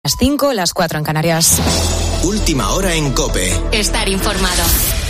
Las 5, las 4 en Canarias. Última hora en COPE. Estar informado.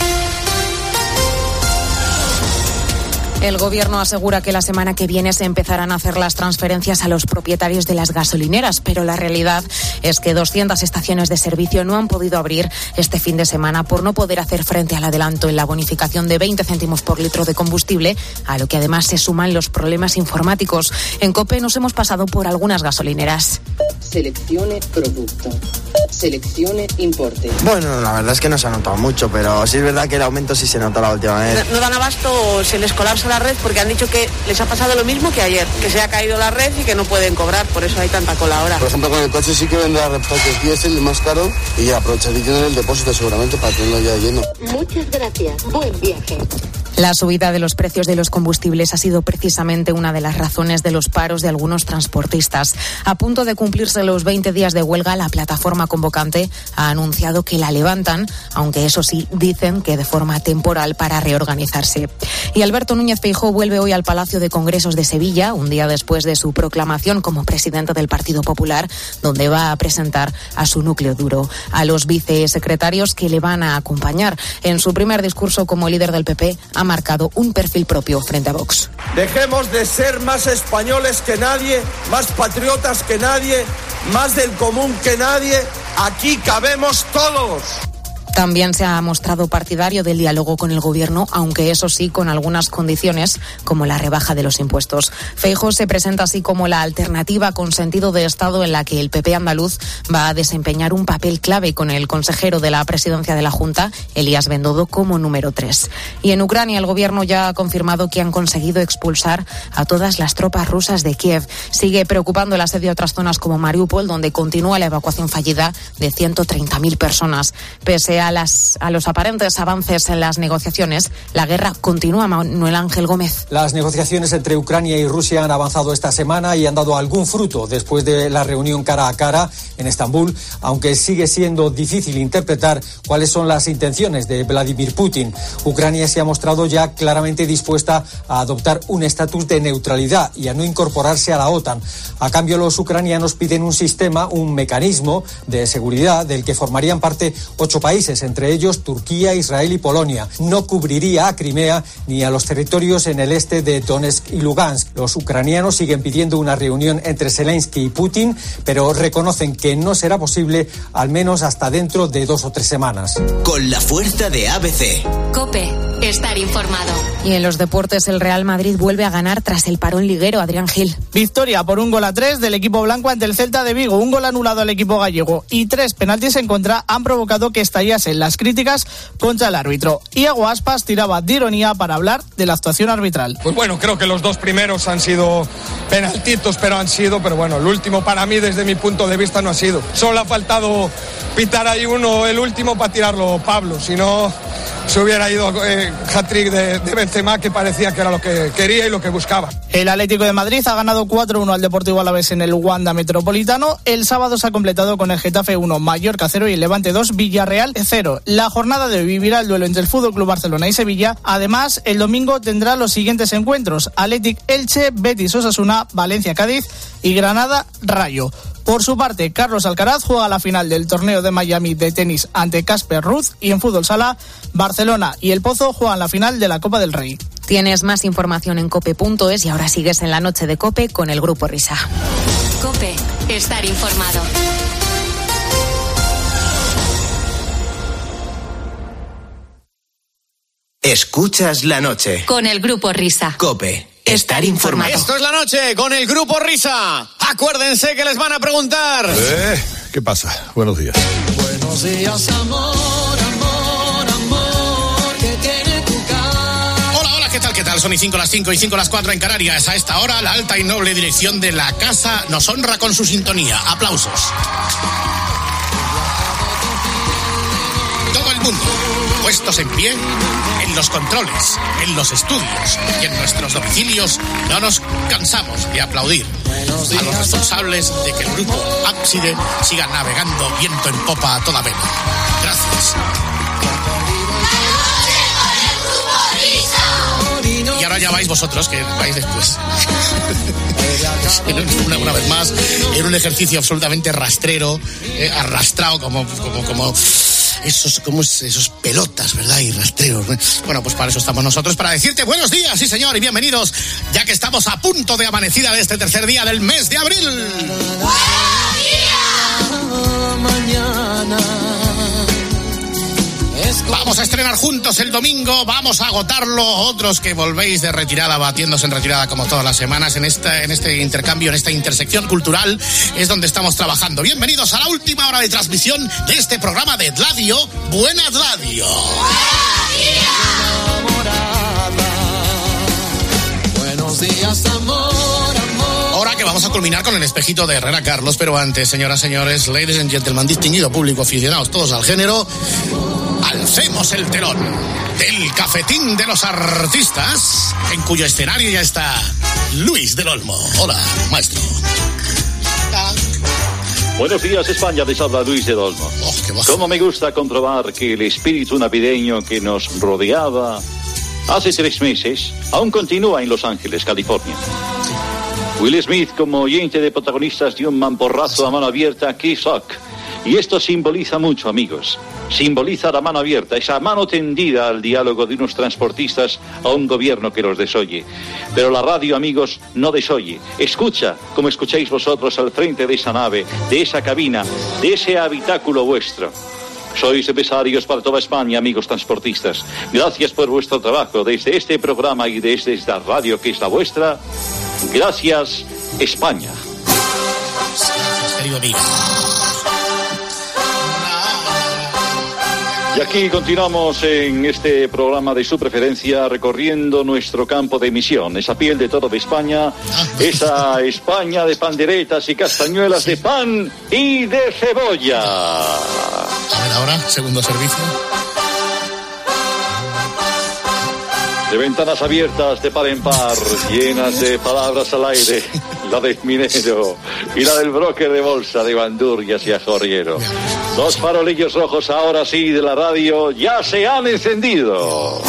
El Gobierno asegura que la semana que viene se empezarán a hacer las transferencias a los propietarios de las gasolineras, pero la realidad es que 200 estaciones de servicio no han podido abrir este fin de semana por no poder hacer frente al adelanto en la bonificación de 20 céntimos por litro de combustible, a lo que además se suman los problemas informáticos. En COPE nos hemos pasado por algunas gasolineras. Seleccione producto. Seleccione importe. Bueno, la verdad es que no se ha notado mucho, pero sí es verdad que el aumento sí se notó la última vez. No dan abasto o se les colapsa la red porque han dicho que les ha pasado lo mismo que ayer, que se ha caído la red y que no pueden cobrar, por eso hay tanta cola ahora. Por ejemplo, con el coche sí que vendrá repuestos diésel más caro y aprovecharía en el depósito seguramente para tenerlo ya lleno. Muchas gracias, buen viaje. La subida de los precios de los combustibles ha sido precisamente una de las razones de los paros de algunos transportistas. A punto de cumplirse los 20 días de huelga, la plataforma convocante ha anunciado que la levantan, aunque eso sí, dicen que de forma temporal para reorganizarse. Y Alberto Núñez Feijóo vuelve hoy al Palacio de Congresos de Sevilla, un día después de su proclamación como presidente del Partido Popular, donde va a presentar a su núcleo duro, a los vicesecretarios que le van a acompañar. En su primer discurso como líder del PP, ha marcado un perfil propio frente a Vox. Dejemos de ser más españoles que nadie, más patriotas que nadie, más del común que nadie. Aquí cabemos todos. También se ha mostrado partidario del diálogo con el Gobierno, aunque eso sí con algunas condiciones, como la rebaja de los impuestos. Feijóo se presenta así como la alternativa con sentido de Estado en la que el PP andaluz va a desempeñar un papel clave con el consejero de la presidencia de la Junta, Elías Bendodo, como número 3. Y en Ucrania el Gobierno ya ha confirmado que han conseguido expulsar a todas las tropas rusas de Kiev. Sigue preocupando el asedio a otras zonas como Mariupol, donde continúa la evacuación fallida de 130.000 personas. Pese a los aparentes avances en las negociaciones, la guerra continúa. Manuel Ángel Gómez. Las negociaciones entre Ucrania y Rusia han avanzado esta semana y han dado algún fruto después de la reunión cara a cara en Estambul, aunque sigue siendo difícil interpretar cuáles son las intenciones de Vladimir Putin. Ucrania se ha mostrado ya claramente dispuesta a adoptar un estatus de neutralidad y a no incorporarse a la OTAN. A cambio, los ucranianos piden un sistema, un mecanismo de seguridad del que formarían parte 8 países, entre ellos Turquía, Israel y Polonia. No cubriría a Crimea ni a los territorios en el este de Donetsk y Lugansk. Los ucranianos siguen pidiendo una reunión entre Zelensky y Putin, pero reconocen que no será posible al menos hasta dentro de 2 o 3 semanas. Con la fuerza de ABC. COPE, estar informado. Y en los deportes, el Real Madrid vuelve a ganar tras el parón liguero. Adrián Gil. Victoria por 1-3 del equipo blanco ante el Celta de Vigo. Un gol anulado al equipo gallego y 3 penaltis en contra han provocado que estallasen las críticas contra el árbitro. Iago Aspas tiraba de ironía para hablar de la actuación arbitral. Pues bueno, creo que los 2 primeros han sido penaltitos, pero bueno, el último para mí desde mi punto de vista no ha sido. Solo ha faltado pitar ahí el último para tirarlo Pablo, si no se hubiera ido hat-trick de Benzema, que parecía que era lo que quería y lo que buscaba. El Atlético de Madrid ha ganado 4-1 al Deportivo Alavés en el Wanda Metropolitano. El sábado se ha completado con el Getafe 1, Mallorca 0 y el Levante 2, Villarreal 0. La jornada de hoy vivirá el duelo entre el FC Barcelona y Sevilla. Además, el domingo tendrá los siguientes encuentros: Athletic Elche, Betis Osasuna, Valencia Cádiz y Granada Rayo. Por su parte, Carlos Alcaraz juega la final del torneo de Miami de tenis ante Casper Ruud y en fútbol sala, Barcelona y El Pozo juegan la final de la Copa del Rey. Tienes más información en cope.es y ahora sigues en la noche de COPE con el Grupo Risa. COPE, estar informado. Escuchas la noche. Con el Grupo Risa. COPE. Estar informado. Esto es la noche con el Grupo Risa. Acuérdense que les van a preguntar. ¿Qué pasa? Buenos días. Buenos días, amor, amor, amor, que tiene tu cara. Hola, ¿qué tal? Son y 5 las 5 y 5 las 4 en Canarias. A esta hora, la alta y noble dirección de la casa nos honra con su sintonía. Aplausos. Todo el mundo, puestos en pie, en los controles, en los estudios y en nuestros domicilios, no nos cansamos de aplaudir a los responsables de que el grupo Ábside siga navegando viento en popa a toda vela. Gracias. Y ahora ya vais vosotros, que vais después. Una vez más, en un ejercicio absolutamente rastrero, arrastrado como esos pelotas, ¿verdad? Y rastreros. Bueno, pues para eso estamos nosotros, para decirte buenos días, sí señor, y bienvenidos, ya que estamos a punto de amanecida de este tercer día del mes de abril. Mañana. Vamos a estrenar juntos el domingo, vamos a agotarlo. Otros que volvéis de retirada, batiéndose en retirada como todas las semanas, en este intercambio, en esta intersección cultural, es donde estamos trabajando. Bienvenidos a la última hora de transmisión de este programa de Radio Buena Radio. Buenos días, amor. Ahora que vamos a culminar con el espejito de Herrera Carlos, pero antes, señoras, señores, ladies and gentlemen, distinguido público, aficionados todos al género, alcemos el telón del cafetín de los artistas, en cuyo escenario ya está Luis del Olmo. Hola, maestro. Buenos días, España, les habla Luis del Olmo. Cómo me gusta comprobar que el espíritu navideño que nos rodeaba hace 3 meses aún continúa en Los Ángeles, California. Will Smith como oyente de protagonistas de un mamporrazo a mano abierta a Chris Rock. Y esto simboliza mucho, amigos. Simboliza la mano abierta, esa mano tendida al diálogo de unos transportistas a un gobierno que los desoye. Pero la radio, amigos, no desoye. Escucha, como escucháis vosotros al frente de esa nave, de esa cabina, de ese habitáculo vuestro. Sois empresarios para toda España, amigos transportistas. Gracias por vuestro trabajo desde este programa y desde esta radio que es la vuestra. Gracias, España. Gracias, querido amigo. Y aquí continuamos en este programa de su preferencia, recorriendo nuestro campo de emisión, esa piel de todo de España, esa España de panderetas y castañuelas de pan y de cebolla. A ver ahora, segundo servicio. De ventanas abiertas de par en par, llenas de palabras al aire, la del minero y la del broker de bolsa de bandurrias y ajorriero. 2 farolillos rojos ahora sí de la radio ya se han encendido.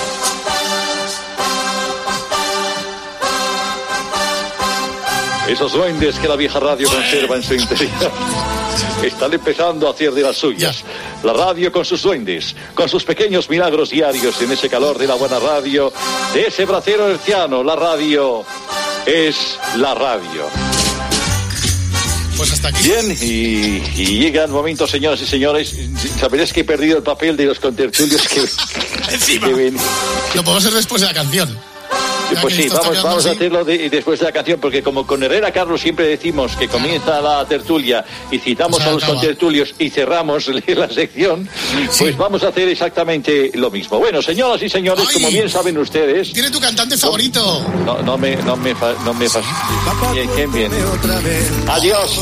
Esos duendes que la vieja radio conserva en su interior están empezando a hacer de las suyas. La radio con sus duendes, con sus pequeños milagros diarios en ese calor de la buena radio, de ese bracero herciano. La radio es la radio. Pues hasta aquí. Bien, y llega el momento, señoras y señores. Sabéis que he perdido el papel de los contertulios que encima. Lo podemos hacer después de la canción. Pues sí, vamos a hacerlo después de la canción, porque como con Herrera Carlos siempre decimos que comienza la tertulia y citamos a los contertulios y cerramos la sección, pues vamos a hacer exactamente lo mismo. Bueno, señoras y señores, como bien saben ustedes... ¿Tiene tu cantante favorito? No me ¿Quién viene? Adiós.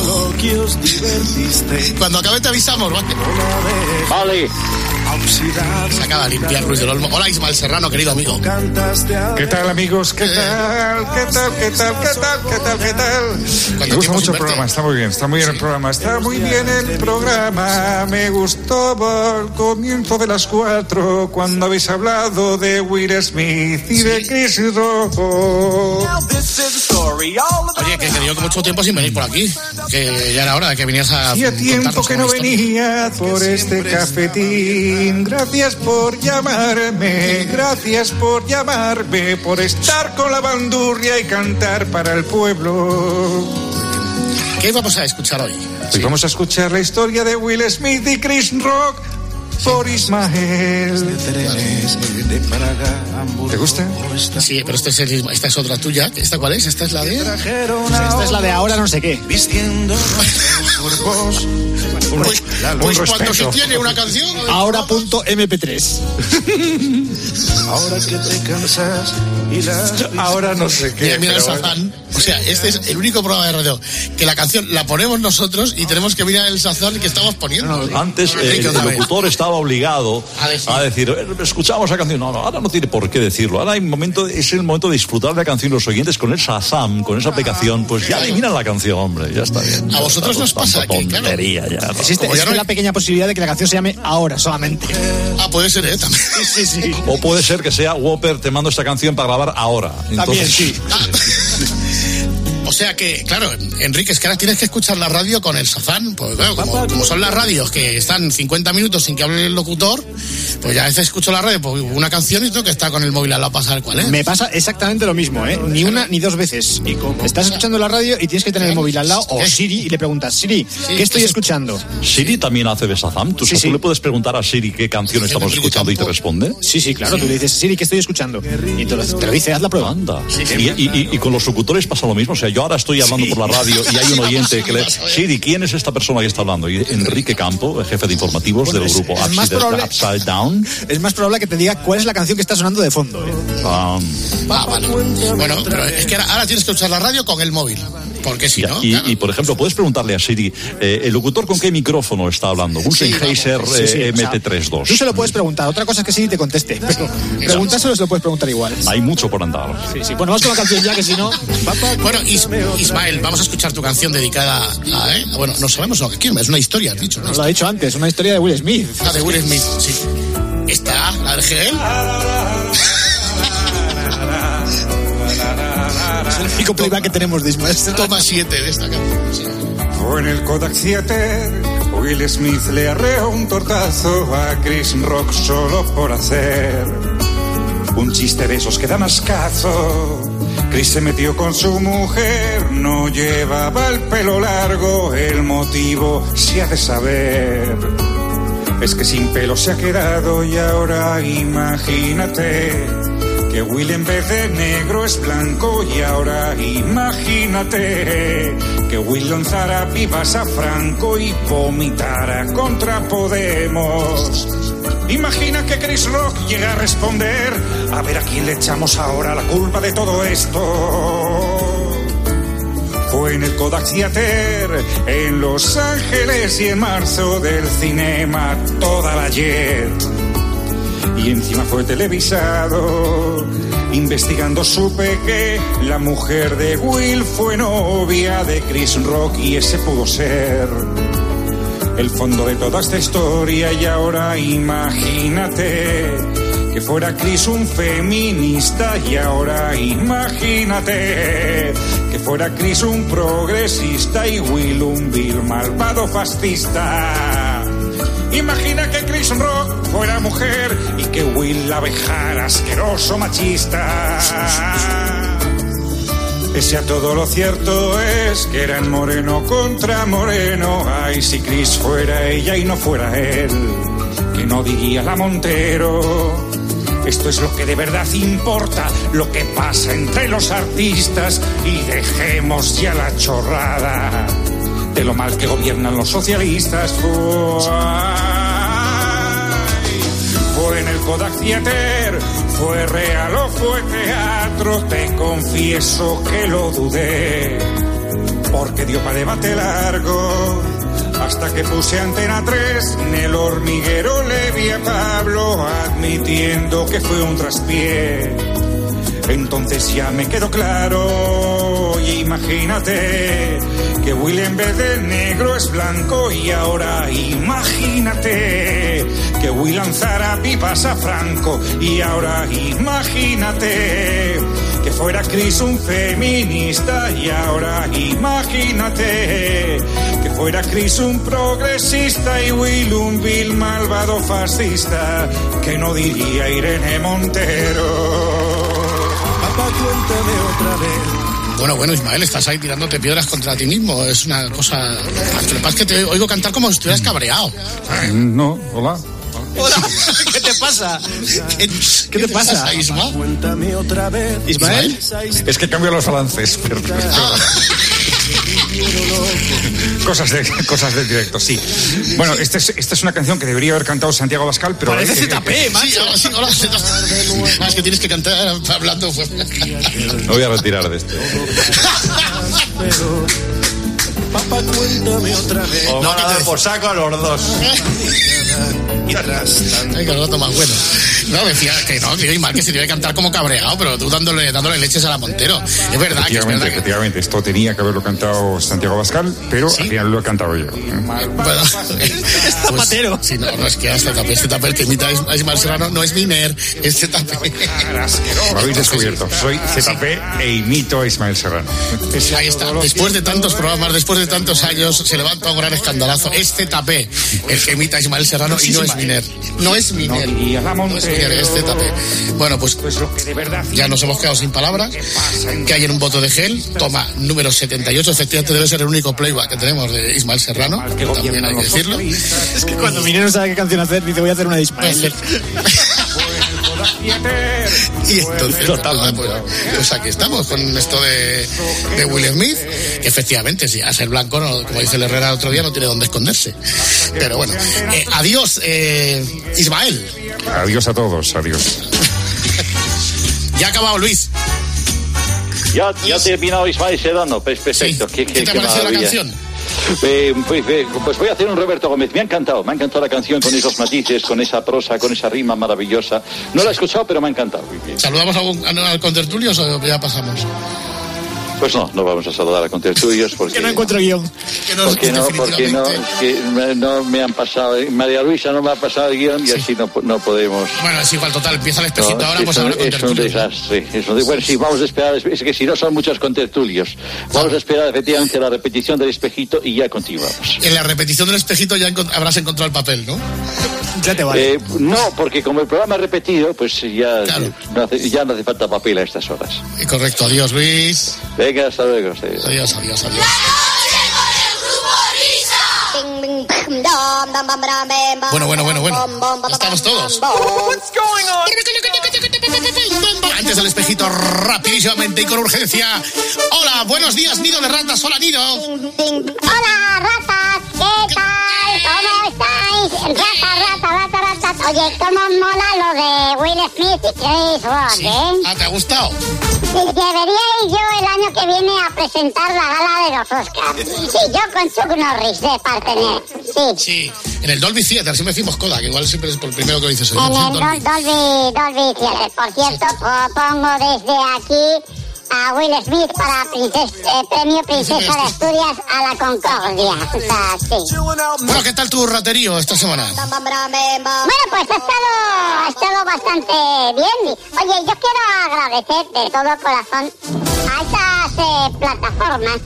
Cuando acabe te avisamos, ¿vale? Vale. Se acaba de limpiar Luis del Olmo. Hola, Ismael Serrano, querido amigo. ¿Qué tal, amigos? ¿Qué tal? Me gusta mucho el programa, está muy bien el programa. Está muy bien el programa. Me gustó el comienzo de las 4 cuando habéis hablado de Will Smith y de Chris Rock. Oye, que te dio mucho tiempo sin venir por aquí. Que ya era hora de que vinieras a... Hacía tiempo que no venía por este cafetín. Gracias por llamarme, por estar con la bandurria y cantar para el pueblo. ¿Qué vamos a escuchar hoy? Hoy vamos a escuchar la historia de Will Smith y Chris Rock por Ismael. ¿Te gusta? Sí, pero esta es otra tuya. ¿Esta cuál es? ¿Esta es la de...? Esta es la de ahora no sé qué. Pues cuando se tiene una canción... Ahora.mp3. Ahora que te cansas y ahora no sé qué. Mira el Sazán. O sea, este es el único programa de radio que la canción la ponemos nosotros y tenemos que mirar el Sazán que estamos poniendo. Antes el locutor estaba estaba obligado a decir, escuchamos la canción. No, ahora no tiene por qué decirlo. Ahora es el momento de disfrutar de la canción. Los oyentes con el Shazam, con esa aplicación, pues ya eliminan la canción, hombre, ya está bien. A vosotros nos pasa que, claro, ya, ¿no? Existe la pequeña posibilidad de que la canción se llame Ahora solamente. Puede ser, también. Sí. O puede ser que sea Whopper, te mando esta canción para grabar ahora. Entonces, también, sí. O sea que, claro, Enrique, es que ahora tienes que escuchar la radio con el Shazam, pues claro, como son las radios que están 50 minutos sin que hable el locutor, pues ya a veces escucho la radio, pues una canción y tengo que estar con el móvil al lado para saber cuál es. Me pasa exactamente lo mismo, ni una ni dos veces. Estás escuchando la radio y tienes que tener el móvil al lado, o Siri, y le preguntas, Siri, ¿qué estoy escuchando? Siri también hace de Shazam. ¿Tú le puedes preguntar a Siri qué canción estamos escuchando y te responde? Sí, claro, tú le dices, Siri, ¿qué estoy escuchando? Y te lo dice, haz la prueba. Anda. Y con los locutores pasa lo mismo. O sea, yo ahora estoy hablando por la radio y hay un oyente que le... Siri, ¿quién es esta persona que está hablando? Y Enrique Campo, jefe de informativos del grupo Upside Down. Es más probable que te diga cuál es la canción que está sonando de fondo. Vale. Bueno, pero es que ahora tienes que usar la radio con el móvil. Porque si no... Y por ejemplo, puedes preguntarle a Siri, ¿el locutor con qué micrófono está hablando? Un Sennheiser MT32. Tú se lo puedes preguntar. Otra cosa es que Siri te conteste. Pero preguntárselo se lo puedes preguntar igual. Hay mucho por andar. Sí. Bueno, vamos con la canción ya, que si no... Bueno, Ismael, vamos a escuchar tu canción dedicada a... Bueno, no sabemos lo que quiero, es una historia, has dicho. ¿No? Lo ha dicho antes, una historia de Will Smith. De Will Smith, sí. ¿Esta, la de Hegel? Es el único playback que tenemos de Ismael. Toma 7 de esta canción. Sí. Fue en el Kodak Theater, Will Smith le arreó un tortazo a Chris Rock solo por hacer un chiste de esos que da mascazo. Chris se metió con su mujer, no llevaba el pelo largo, el motivo se ha de saber. Es que sin pelo se ha quedado y ahora imagínate que Will en vez de negro es blanco y ahora imagínate que Will lanzara vivas a Franco y vomitara contra Podemos. Imagina que Chris Rock llega a responder, a ver a quién le echamos ahora la culpa de todo esto. Fue en el Kodak Theater, en Los Ángeles y en marzo del cinema toda la jet. Y encima fue televisado. Investigando supe que la mujer de Will fue novia de Chris Rock y ese pudo ser el fondo de toda esta historia. Y ahora imagínate que fuera Chris un feminista y ahora imagínate que fuera Chris un progresista y Will un vil malvado fascista. Imagina que Chris Rock fuera mujer y que Will la vejara asqueroso machista. Pese a todo, lo cierto es que eran moreno contra moreno. Ay, si Chris fuera ella y no fuera él, que no diría la Montero. Esto es lo que de verdad importa, lo que pasa entre los artistas, y dejemos ya la chorrada de lo mal que gobiernan los socialistas. Fue en el Kodak Theater, fue real o fue teatro, te confieso que lo dudé, porque dio para debate largo. Hasta que puse Antena 3, en El Hormiguero le vi a Pablo admitiendo que fue un traspié. Entonces ya me quedó claro, y imagínate que Will en vez de negro es blanco, y ahora imagínate que Will lanzara pipas a Franco, y ahora imagínate que fuera Chris un feminista, y ahora imagínate que fuera Chris un progresista y Will un vil malvado fascista, que no diría Irene Montero. Papá, cuéntame otra vez. Bueno, Ismael, estás ahí tirándote piedras contra ti mismo. Es una cosa... Lo que pasa es que te oigo cantar como si estuvieras cabreado. No, hola. Hola, ¿qué te pasa? ¿Qué te pasa, Isma? Cuéntame otra vez. ¿Ismael? Es que cambio los balances. Cosas de directo, sí. Bueno, esta es una canción que debería haber cantado Santiago Abascal, pero... Parece ZP, macho. Sí, hola. Es que tienes que cantar hablando. Me voy a retirar de esto. Papá, cuéntame otra vez. Os van a dar por saco a los dos. y tras tanto... Ay, que rato más bueno. No, decía que no, que Ismael que se debe cantar como cabreado, pero tú dándole leches a la Montero. Es verdad que es verdad. Efectivamente, esto tenía que haberlo cantado Santiago Abascal, pero ¿sí? Al final lo he cantado yo. Bueno, es Zapatero. Sí, no es que este tapé que imita a Ismael Serrano no es Miner, es Zetape. Lo habéis descubierto. Soy Zetape e imito a Ismael Serrano. Ahí está. Después de tantos programas, después de tantos años, se levanta un gran escandalazo. Es Zetape el que imita a Ismael Serrano y no es Miner. No es Miner. No es Miner, es Zetape. Bueno, pues ya nos hemos quedado sin palabras. Que hay en un voto de gel. Toma número 78. Efectivamente debe ser el único playback que tenemos de Ismael Serrano. También hay que decirlo. Es que cuando Miner no sabe qué canción hacer, dice voy a hacer una de Ismael. Y entonces pues aquí estamos con esto de Will Smith, que efectivamente si a ser blanco, no, como dice el Herrera el otro día, no tiene dónde esconderse. Pero bueno, adiós Ismael. Adiós a todos, adiós. Ya ha acabado Luis. Ya ha terminado Ismael Serrano, perfecto. Sí. ¿Qué te ha parecido la canción? Pues voy a hacer un Roberto Gómez. Me ha encantado la canción con esos matices, con esa prosa, con esa rima maravillosa. No la he escuchado, pero me ha encantado. ¿Saludamos al contertulio o ya pasamos? Pues no vamos a saludar a contertulios porque... Que no encuentro guión. Porque no me han pasado... María Luisa no me ha pasado el guión y así no podemos... Bueno, es igual, total, empieza el espejito ahora, pues ahora contertulios. Es un desastre. Bueno, sí, vamos a esperar, es que si no son muchos contertulios. Vamos a esperar efectivamente la repetición del espejito y ya continuamos. En la repetición del espejito ya habrás encontrado el papel, ¿no? Ya te vale. No, porque como el programa es repetido, pues ya, claro. Ya no hace falta papel a estas horas. Correcto, adiós Luis. Venga, hasta luego. Adiós. Bueno. Estamos todos. Antes del espejito, rapidísimamente y con urgencia. Hola, buenos días, nido de ratas. Hola, nido. Hola, ratas. ¿Qué tal? ¿Cómo estáis? Ratas. Oye, cómo mola lo de Will Smith y Chris Rock, sí. ¿Te ha gustado? Debería ir yo el año que viene a presentar la gala de los Oscars. Sí, yo con Chuck Norris de partener. Sí, en el Dolby Theater, siempre decimos coda, que igual siempre es por el primero que lo dices hoy. En el Dolby Theater. Por cierto, propongo desde aquí a Will Smith para premio Princesa de Asturias a la Concordia. O sea, sí. Bueno, ¿qué tal tu raterío esta semana? Bueno, pues ha estado bastante bien. Oye, yo quiero agradecer de todo corazón a esas plataformas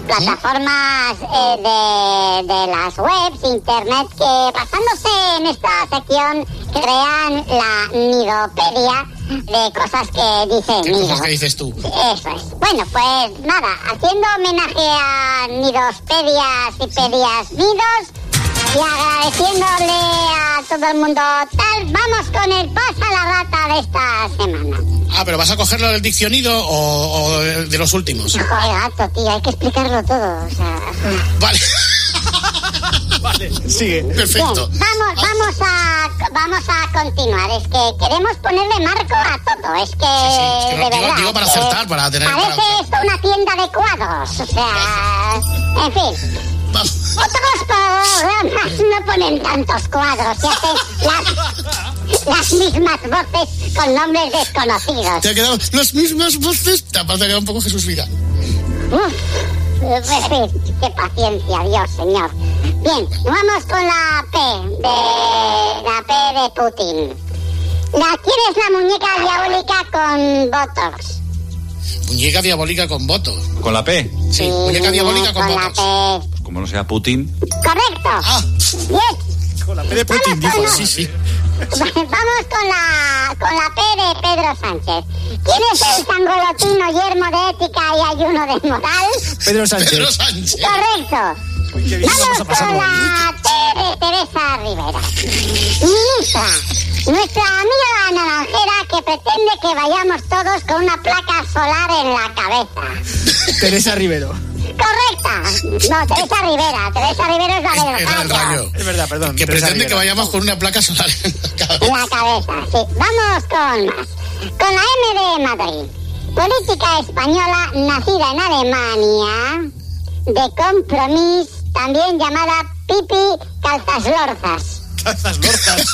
de las webs, internet, que basándose en esta sección crean la nidopedia de cosas que dicen nidos. ¿Qué cosas que dices tú? Eso es. Bueno, pues nada, haciendo homenaje a nidospedias y pedias nidos y agradeciéndole a todo el mundo tal, vamos con el pasa la rata de esta semana. ¿Pero vas a cogerlo del diccionido o de los últimos? Joder, gato, tío, hay que explicarlo todo, o sea... Vale. Vale, sigue. Perfecto. Bien, vamos a continuar. Es que queremos ponerle marco a todo. Es que de verdad. Digo para acertar, para tener... Parece esto una tienda de cuadros, o sea... En fin... Otros programas no ponen tantos cuadros y hacen las mismas voces con nombres desconocidos. ¿Te ha quedado las mismas voces? Te ha quedado un poco Jesús Vidal. Qué paciencia, Dios, señor. Bien, vamos con la P de Putin. ¿Quieres la muñeca diabólica con Botox? Muñeca diabólica con Botox. ¿Con la P? Sí, muñeca diabólica con Botox. La P. Como no sea Putin. Correcto. Bien. Con la P de Putin, dijo. Sí. Vamos con la P de Pedro Sánchez. ¿Quién es el sangolotino yermo de ética y ayuno de moral? Pedro Sánchez. Correcto. Vamos con la T de Teresa Rivera. Ministra, nuestra amiga la naranjera que pretende que vayamos todos con una placa solar en la cabeza. Teresa Rivero. Correcta. No, Teresa Rivera. Teresa Rivera es la del rayo. Es verdad, perdón. Que Teresa pretende Rivera. que vayamos con una placa solar en la cabeza. En la cabeza, sí. Vamos con más. Con la M de Madrid. Política española nacida en Alemania, de Compromís, también llamada Pipi Calzaslorzas. Cazas lorzas.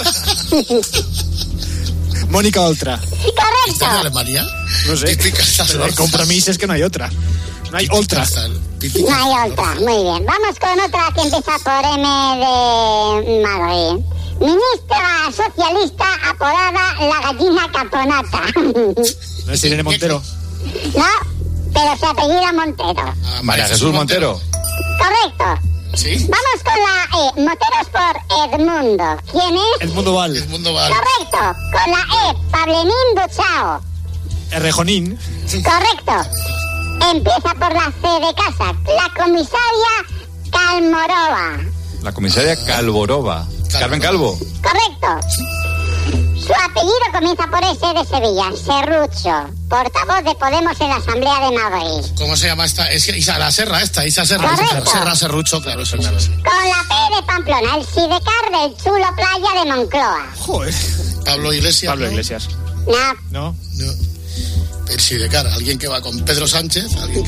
Mónica Oltra. Correcto. ¿Estás de Alemania? No sé. El compromiso es que no hay otra. No hay Oltra. No hay otra, muy bien. Vamos con otra que empieza por M de Madrid. Ministra socialista apodada la gallina caponata. No es Irene Montero. No, pero se apellida Montero. María Jesús Montero. Correcto. ¿Sí? Vamos con la E. Moteros por Edmundo. ¿Quién es? Edmundo Val. Edmundo Val. Correcto. Con la E. Pablemín Duchao. Rejonín. Correcto. Empieza por la C de casa. La comisaria Calmorova. La comisaria Calvorova. Carmen Calvo. Correcto. Su apellido comienza por S de Sevilla. Serrucho. Portavoz de Podemos en la Asamblea de Madrid. ¿Cómo se llama esta? Es Isa Serra, Isa Serra. Correcto. Serra Serrucho, claro, eso claro. Con la P de Pamplona. El sidecar del chulo playa de Moncloa. Joder. Pablo Iglesias. Pablo ¿no? Iglesias. No. No. El sidecar, alguien que va con Pedro Sánchez.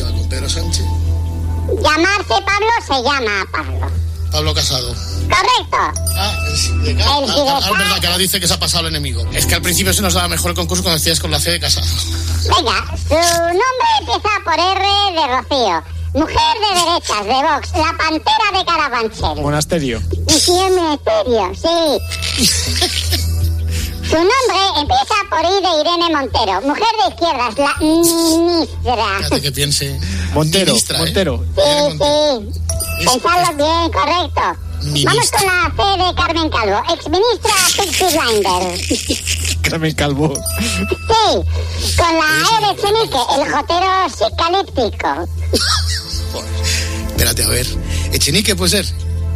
Llamarse Pablo se llama Pablo. Pablo Casado. Correcto. El sidecar. El sidecar. Es verdad que ahora dice que se ha pasado el enemigo. Es que al principio se nos daba mejor el concurso cuando decías con la C de Casado. Venga, su nombre empieza por R de Rocío. Mujer de derechas, de Vox. La pantera de Carabanchel. Monasterio. Y sí, es ministerio, sí. Su nombre empieza por I de Irene Montero. Mujer de izquierdas, la ministra. Fíjate que piense. Montero. Ministra, Montero. Sí. Pensadlo bien, correcto. Ministra. Vamos con la C de Carmen Calvo. Exministra Pixie Blinder. Carmen Calvo. Sí. Con la E de Chenique, el jotero psicalíptico. Espérate, a ver. ¿Echenique puede ser?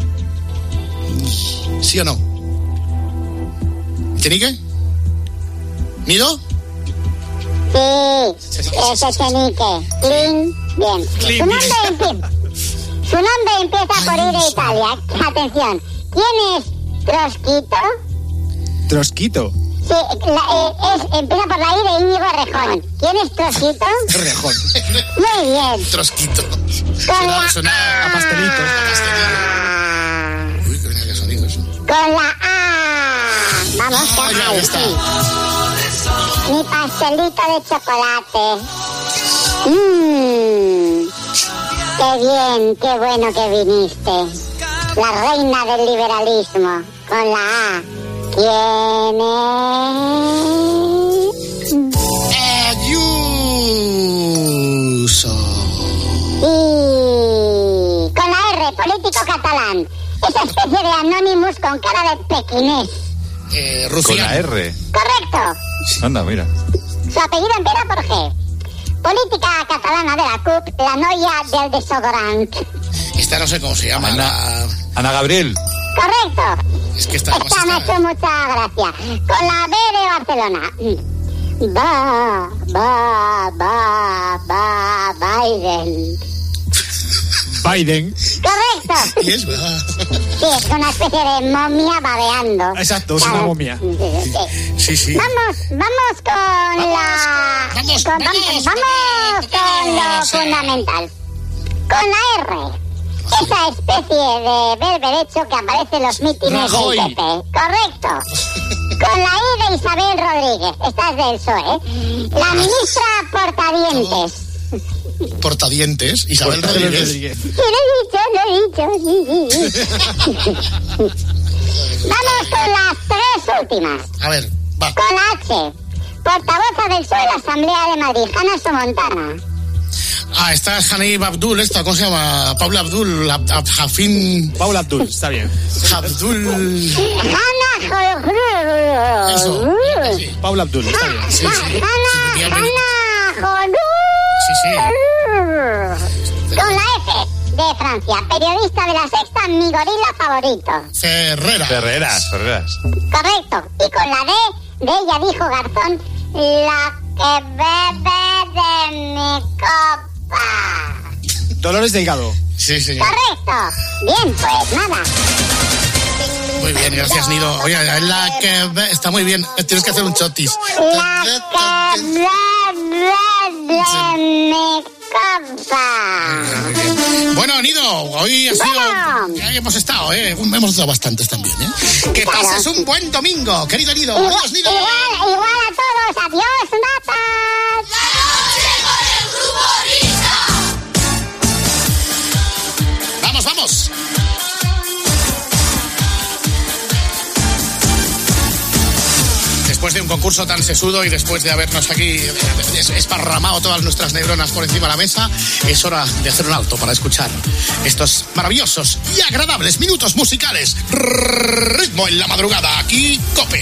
¿Sí o no? ¿Echenique? ¿Nido? Sí, es Echenique. Clean, bien. Su nombre empieza por I de Italia. Atención. ¿Quién es Trosquito? Trosquito. Sí, empieza por la I de Íñigo Rejón. ¿Quién es Trosquito? Rejón. Muy bien. Trosquito. Suena a pastelito. Uy, qué venía que sonido eso. Con la A. Vamos, que ya está. Mi pastelito de chocolate. Qué bien, qué bueno que viniste. La reina del liberalismo. Con la A. ¿Quién es? Ayuso. Y con la R, político catalán. Esa especie de Anonymous con cara de pequinés. Con la R. Correcto. Anda, mira. Su apellido empieza por G. Política catalana de la CUP, la noia del desodorante. Esta no sé cómo se llama. Ana Gabriel. Correcto. Es que esta me ha hecho mucha gracia. Con la B de Barcelona. Biden. Biden. Correcto. Y es verdad. Sí, es una especie de momia babeando. Exacto, es una momia. Sí. Vamos con la... Vamos con lo fundamental. Con la R. Esa especie de berberecho que aparece en los mítines del PP. Correcto. Con la I de Isabel Rodríguez. Esta es del PSOE. La ministra Portadientes. Portadientes, Isabel Rodríguez. Sí, lo he dicho. Vamos con las tres últimas. A ver, va. Con la H. Portavoza del PSOE en la Asamblea de Madrid. Hanna Somontana. Está Hanif Abdul, ¿cómo se llama? Paula Abdul, Jafín... Paula Abdul, está bien. Abdul... Eso. Sí. Paula Abdul, está bien. Sí. Con la F de Francia, periodista de La Sexta, mi gorila favorito. Ferreras. Correcto. Y con la D de ella dijo Garzón, la que bebe de mi copa. Dolores Delgado. Sí. Correcto. Bien, pues nada. Muy bien, gracias, Nido. Oye, la que está muy bien. Tienes que hacer un chotis. La que bebe de mi copa. Bueno, Nido, hoy ha sido... Ya hemos estado, hemos estado bastantes también, Que pases un buen domingo, querido Nido. Adiós, Nido. Igual a todos. Adiós, natas. Vamos. Después de un concurso tan sesudo y después de habernos aquí esparramado todas nuestras neuronas por encima de la mesa, es hora de hacer un alto para escuchar estos maravillosos y agradables minutos musicales. Ritmo en la madrugada, aquí COPE.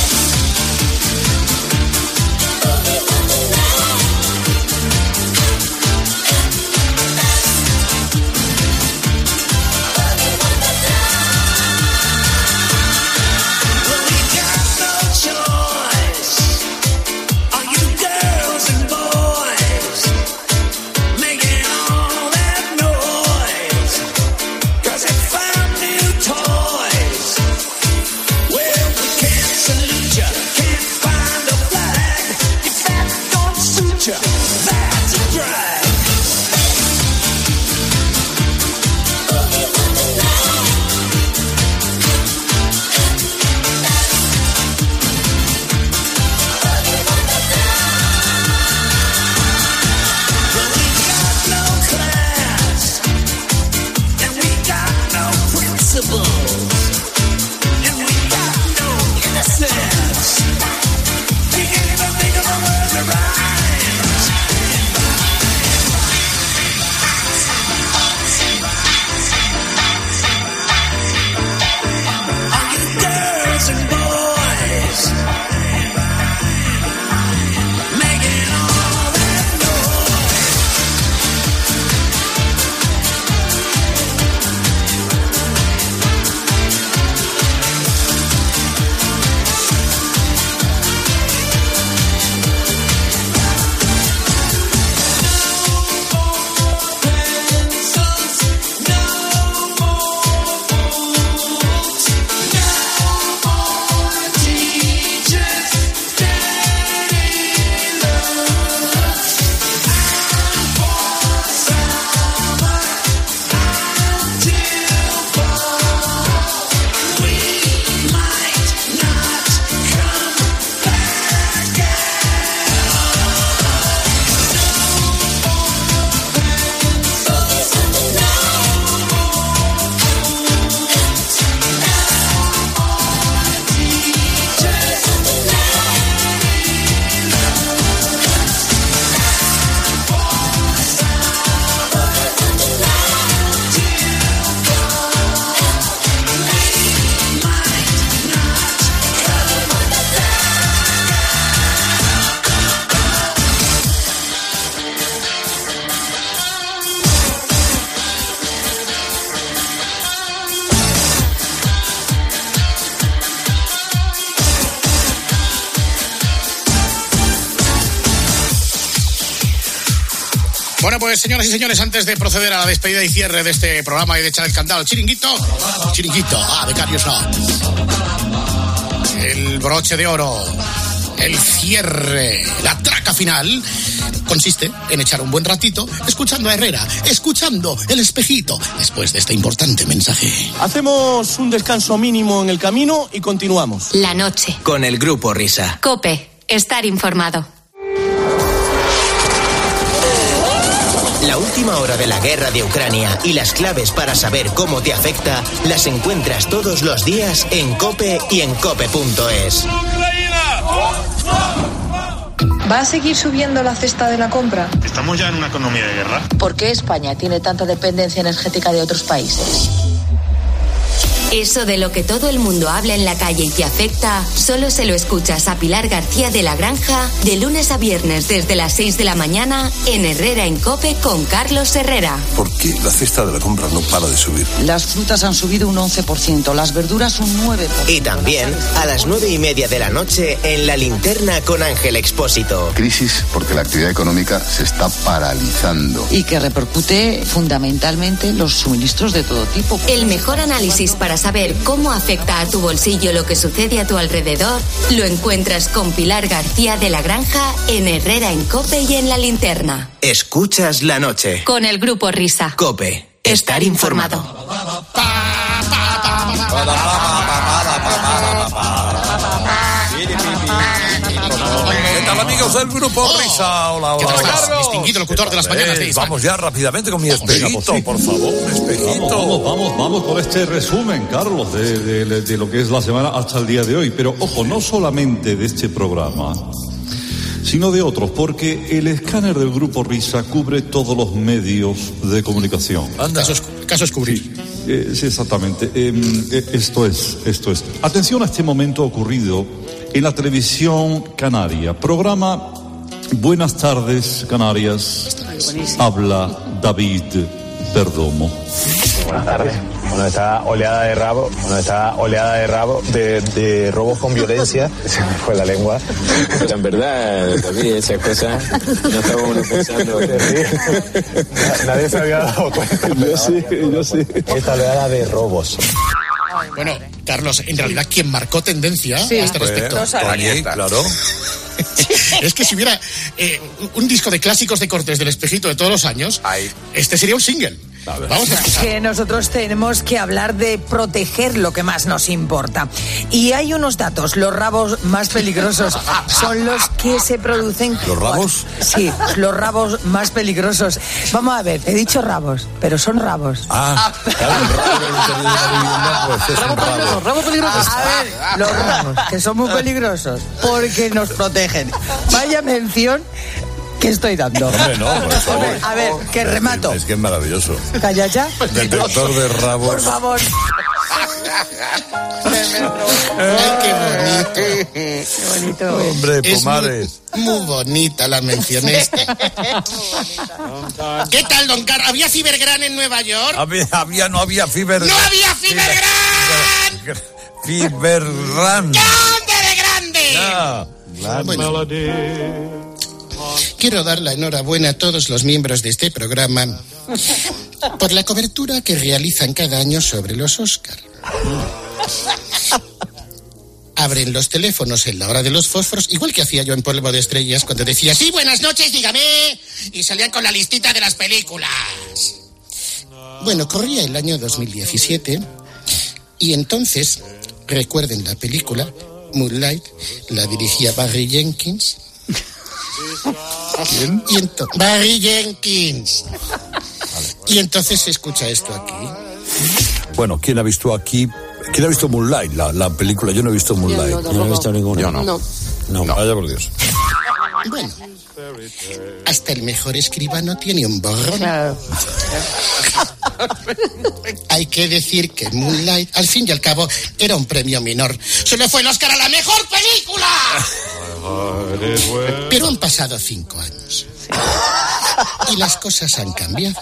Bueno, pues señoras y señores, antes de proceder a la despedida y cierre de este programa y de echar el candado al chiringuito, becarios no. El broche de oro, el cierre, la traca final, consiste en echar un buen ratito escuchando a Herrera, escuchando El Espejito, después de este importante mensaje. Hacemos un descanso mínimo en el camino y continuamos. La noche. Con el Grupo Risa. COPE. Estar informado. La última hora de la guerra de Ucrania y las claves para saber cómo te afecta las encuentras todos los días en COPE y en COPE.es. ¿Va a seguir subiendo la cesta de la compra? ¿Estamos ya en una economía de guerra? ¿Por qué España tiene tanta dependencia energética de otros países? Eso de lo que todo el mundo habla en la calle y te afecta, solo se lo escuchas a Pilar García de la Granja de lunes a viernes desde las 6 de la mañana en Herrera en COPE con Carlos Herrera. ¿Por qué la cesta de la compra no para de subir? Las frutas han subido un 11%, las verduras un 9%. Y también a las 9:30 de la noche en La Linterna con Ángel Expósito. Crisis porque la actividad económica se está paralizando. Y que repercute fundamentalmente en los suministros de todo tipo. El mejor análisis para Para saber cómo afecta a tu bolsillo lo que sucede a tu alrededor, lo encuentras con Pilar García de la Granja en Herrera en COPE y en La Linterna. Escuchas la noche. Con el Grupo Risa. COPE. Estar informado. ¿Qué tal, amigos del Grupo Risa? Hola, ¿Qué tal estás, distinguido locutor de las mañanas de Ismael? Vamos ya rápidamente con mi espejito, por favor, un espejito. Vamos por este resumen, Carlos, de lo que es la semana hasta el día de hoy. Pero, ojo, no solamente de este programa, sino de otros, porque el escáner del Grupo Risa cubre todos los medios de comunicación. Anda. Caso es cubrir. Sí, exactamente. Esto es. Atención a este momento ocurrido en la televisión canaria. Programa Buenas tardes, Canarias. Habla David Perdomo. Buenas tardes. Bueno, esta oleada de robos con violencia, se me fue la lengua. Pero en verdad, David, esas cosas no estábamos pensando. Nadie se había dado cuenta. Yo sí. Esta oleada de robos. Bueno, Carlos, en realidad quien marcó tendencia a este respecto. Claro. Es que si hubiera un disco de clásicos de Cortés del Espejito de todos los años, este sería un single. Vamos a escuchar. Que nosotros tenemos que hablar de proteger lo que más nos importa. Y hay unos datos. Los rabos más peligrosos son los que se producen... ¿Los rabos? Sí, los rabos más peligrosos. Vamos a ver, he dicho rabos, pero son rabos. Claro, Rabo peligroso. A ver, los rabos, que son muy peligrosos, porque nos protegen. Vaya mención que estoy dando. Hombre, no, por favor. A ver, que remato. Es que es maravilloso. Calla ya. Detector de rabos. Por favor. Ay, qué bonito. Qué bonito. Hombre, Pomares. Muy bonita la mención esta. ¿Qué tal, don Carlos? ¿Había Fibergran en Nueva York? No había Fibergran. ¡No había Fibergran! Fibergran. ¡Grande de grande! Ya. Bueno, quiero dar la enhorabuena a todos los miembros de este programa por la cobertura que realizan cada año sobre los Oscar. Abren los teléfonos en la hora de los fósforos, igual que hacía yo en Polvo de Estrellas cuando decía, sí, buenas noches, dígame, y salían con la listita de las películas. Bueno, corría el año 2017 y entonces, recuerden la película Moonlight, la dirigía Barry Jenkins. ¿Quién? Barry Jenkins. Y entonces se escucha esto aquí. Bueno, ¿quién ha visto aquí? ¿Quién ha visto Moonlight, la película? Yo no he visto Moonlight. Yo no he visto ninguna. Yo no. Vaya por Dios. Bueno, hasta el mejor escribano tiene un borrón. Claro. Hay que decir que Moonlight, al fin y al cabo, era un premio menor. Se le fue el Oscar a la mejor película. Pero han pasado 5 años. Y las cosas han cambiado.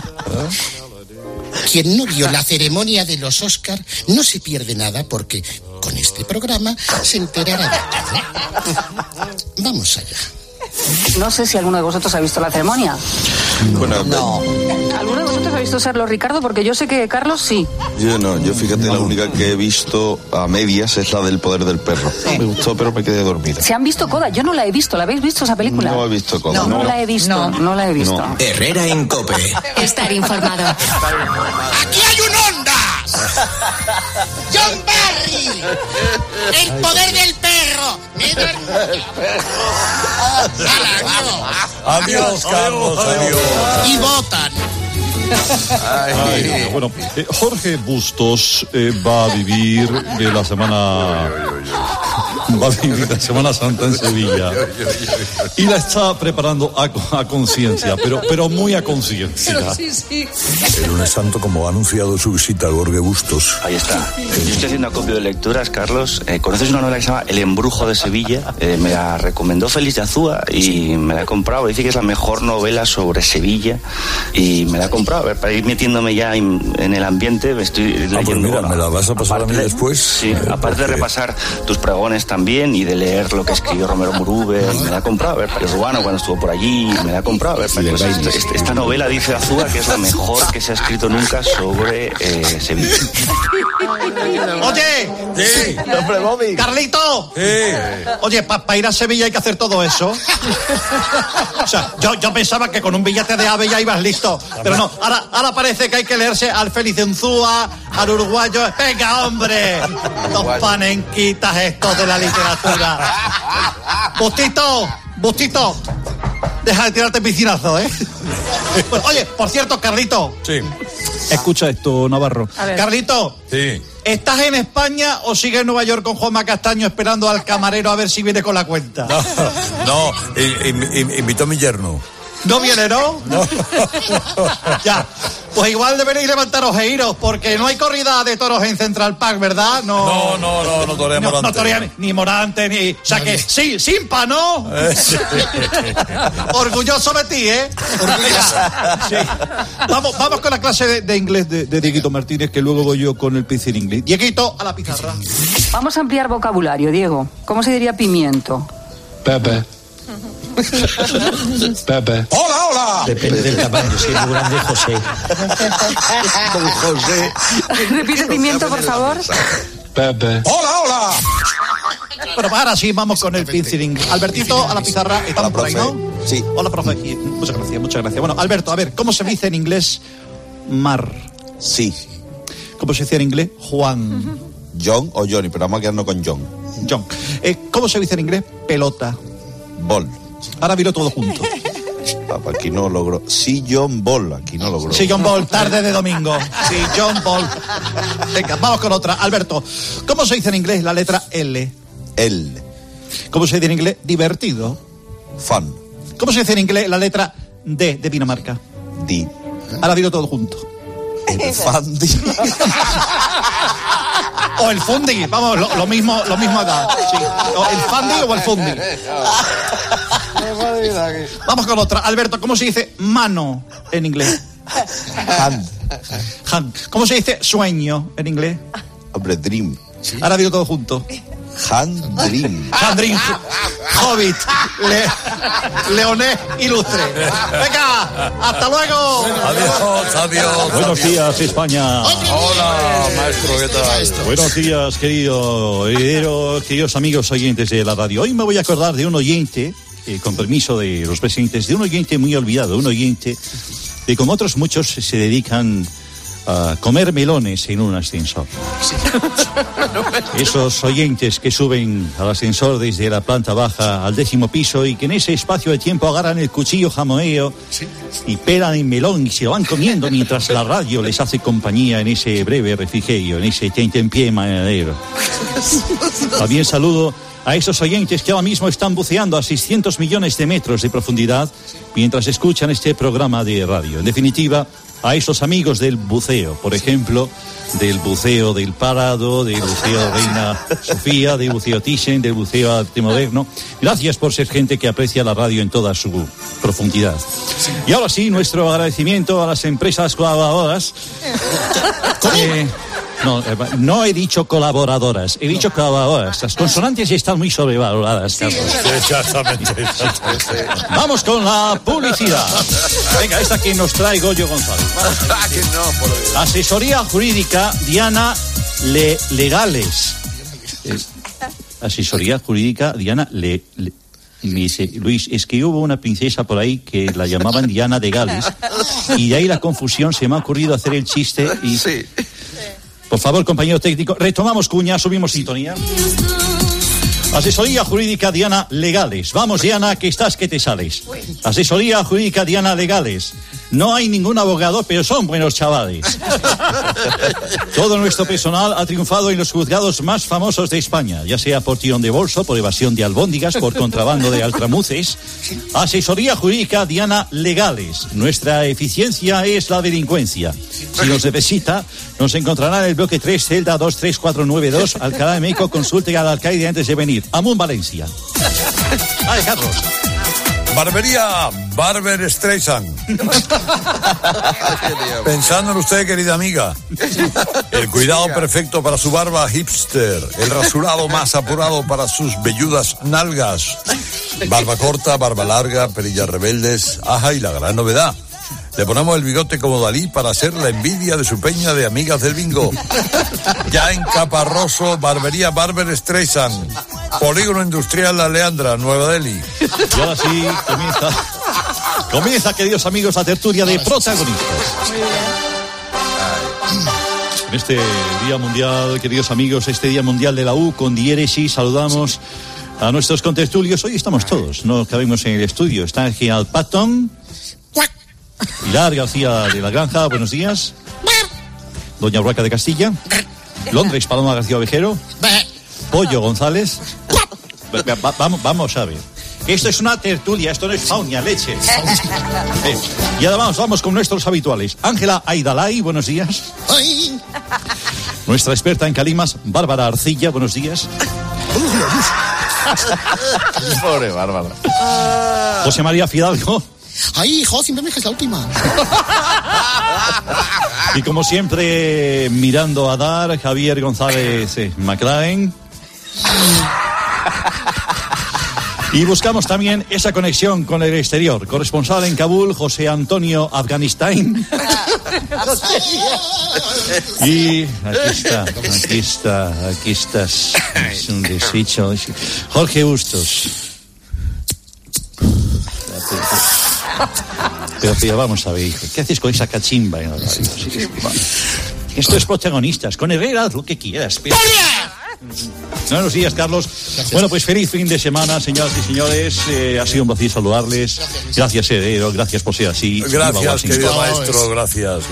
Quien no vio la ceremonia de los Oscar no se pierde nada porque con este programa se enterará de todo. Vamos allá. No sé si alguno de vosotros ha visto la ceremonia. Bueno, no. ¿Alguno de vosotros ha visto serlo, Ricardo? Porque yo sé que Carlos sí. Yo no, yo fíjate, la única que he visto a medias es la del Poder del Perro. Sí. Me gustó, pero me quedé dormido. Se han visto Coda, yo no la he visto. ¿La habéis visto esa película? No he visto Coda. No la he visto, no la he visto. No. Herrera en COPE. Estar informado. ¡Aquí hay un Ondas! ¡John Barry! ¡El Poder del Perro! Adiós, Carlos, adiós. Y votan. Bueno, Jorge Bustos va a vivir la Semana Santa en Sevilla y la está preparando a conciencia, pero muy a conciencia. Sí. El lunes santo, como ha anunciado su visita a Jorge Bustos. Ahí está. Yo estoy haciendo acopio de lecturas, Carlos. ¿Conoces una novela que se llama El embrujo de Sevilla? Me la recomendó Félix de Azúa y me la he comprado. Dice que es la mejor novela sobre Sevilla y me la he comprado. A ver, para ir metiéndome ya en el ambiente, me estoy leyendo. Pues mira, me la vas a pasar a mí después. Sí, aparte de repasar tus pregones también también, y de leer lo que escribió Romero Murube. Me la he comprado a ver Paris Urbano cuando estuvo por allí, me la he comprado a ver. Pues esta novela, dice Azúa, que es la mejor que se ha escrito nunca sobre Sevilla. Oye, Sí. hombre, Bobby. Carlito. Sí. Oye, para ir a Sevilla hay que hacer todo eso. O sea, yo pensaba que con un billete de AVE ya ibas listo. Pero no, ahora parece que hay que leerse al Félix de Unzúa, al uruguayo. ¡Venga, hombre! Los panenquitas estos de la literatura. Bustito. Deja de tirarte piscinazo, ¿eh? Pues, oye, por cierto, Carlito. Sí. Escucha esto, Navarro. Carlito. Sí. ¿Estás en España o sigues en Nueva York con Juanma Castaño esperando al camarero a ver si viene con la cuenta? No, invitó a mi yerno. ¿No viene, no? No. Ya. Pues igual deberéis levantaros e iros, porque no hay corrida de toros en Central Park, ¿verdad? No torea Morante. No torea ni Morante, ni... O sea que sí, Simpa, ¿no? Sí. Orgulloso de ti, ¿eh? Sí. Vamos con la clase de inglés de Dieguito Martínez, que luego voy yo con el Pizzi en inglés. Dieguito, a la pizarra. Vamos a ampliar vocabulario, Diego. ¿Cómo se diría pimiento? Pepe. Pepe. ¡Hola! Depende del tamaño, si es muy grande, José. Don José. Repite pimiento, por favor. Pepe. ¡Hola! Pero ahora sí, vamos con el Pizzi. Albertito, a la pizarra. ¿Estamos por ahí, no? Sí. Hola, profe. Muchas gracias. Bueno, Alberto, a ver, ¿cómo se dice en inglés mar? Sí. ¿Cómo se dice en inglés Juan? John o Johnny, pero vamos a quedarnos con John. John. ¿Cómo se dice en inglés pelota? Ball. Ahora miro todo junto. Papá, aquí no logró. Sí, John Ball, aquí no logró. Sí, John Ball, tarde de domingo. Sí, John Ball. Venga, vamos con otra. Alberto, ¿cómo se dice en inglés la letra L? L. ¿Cómo se dice en inglés divertido? Fun. ¿Cómo se dice en inglés la letra D de Dinamarca? D. Ahora miro todo junto. El Fandi. O el Fundi, vamos, lo mismo da. Sí. O el Fandi o el Fundi. Vamos con otra. Alberto, ¿cómo se dice mano en inglés? Hand. Hand. ¿Cómo se dice sueño en inglés? Hombre, dream. Ahora digo todo junto. Hand Dream. Hand Dream. Hobbit. Leonés ilustre. Venga, hasta luego. Adiós. Buenos días, España. Hola, maestro, ¿qué tal? Buenos días, querido heredero, queridos amigos oyentes de la radio. Hoy me voy a acordar de un oyente, con permiso de los presentes, de un oyente muy olvidado, un oyente que, como otros muchos, se dedican a comer melones en un ascensor. Esos oyentes que suben al ascensor desde la planta baja al 10º piso y que en ese espacio de tiempo agarran el cuchillo jamonero y pelan el melón y se lo van comiendo mientras la radio les hace compañía en ese breve refrigerio, en ese tentempié mañanero. También saludo a esos oyentes que ahora mismo están buceando a 600 millones de metros de profundidad mientras escuchan este programa de radio. En definitiva, a esos amigos del buceo, por ejemplo, del buceo del Parado, del buceo Reina Sofía, del buceo Thyssen, del buceo Arte Moderno. Gracias por ser gente que aprecia la radio en toda su profundidad. Y ahora sí, nuestro agradecimiento a las empresas colaboradoras. No he dicho colaboradoras, he dicho colaboradoras. Las consonantes están muy sobrevaloradas, Carlos. Exactamente. Vamos con la publicidad. Venga, esta que nos trae Goyo González. Asesoría jurídica Diana Legales. Asesoría jurídica Diana me dice, Luis, es que hubo una princesa por ahí que la llamaban Diana de Gales y de ahí la confusión, se me ha ocurrido hacer el chiste y... Sí. Por favor, compañero técnico, retomamos cuña, subimos sintonía. Asesoría jurídica Diana Legales. Vamos, Diana, que estás que te sales. Asesoría jurídica Diana Legales. No hay ningún abogado, pero son buenos chavales. Todo nuestro personal ha triunfado en los juzgados más famosos de España, ya sea por tirón de bolso, por evasión de albóndigas, por contrabando de altramuces. Asesoría jurídica Diana Legales. Nuestra eficiencia es la delincuencia. Si nos necesita, nos encontrará en el bloque 3, celda 23492, Alcalá de Meco. Consulte al alcaide antes de venir. Amun, Valencia. Ay, Carlos. Barbería Barber Streisand. Pensando en usted, querida amiga. El cuidado perfecto para su barba hipster. El rasurado más apurado para sus velludas nalgas. Barba corta, barba larga, perillas rebeldes. Ajá, y la gran novedad. Le ponemos el bigote como Dalí para hacer la envidia de su peña de amigas del bingo. Ya en Caparroso, Barbería Barber Streisand. Polígono Industrial La Leandra, Nueva Delhi. Y ahora sí, comienza, queridos amigos, la tertulia de protagonistas. En este Día Mundial, queridos amigos, este Día Mundial de la U con diéresis, saludamos a nuestros contertulios. Hoy estamos todos, no cabemos en el estudio. Está aquí Al Patton, Pilar García de la Granja, buenos días. Doña Urraca de Castilla. Londres, Paloma García Ovejero. Pollo González. Vamos a ver. Esto es una tertulia, esto no es faunia, leche. Y ahora vamos con nuestros habituales. Ángela Aidalay, buenos días. Nuestra experta en calimas, Bárbara Arcilla, buenos días. Pobre Bárbara. José María Fidalgo. Ay, hijo, siempre me dejas la última. Y como siempre, mirando a dar, Javier González McLaren. Y buscamos también esa conexión con el exterior. Corresponsal en Kabul, José Antonio Afganistán. Y aquí estás. Es un desdicho. Jorge Bustos. Pero vamos a ver, hijo, ¿qué haces con esa cachimba en la radio? Esto es protagonistas. Con Herrera, haz lo que quieras. Pero... Buenos días, Carlos. Gracias. Bueno, pues feliz fin de semana, señoras y señores. Ha sido un placer saludarles. Gracias, Heredero. Gracias por ser así. Gracias, querido maestro. Gracias.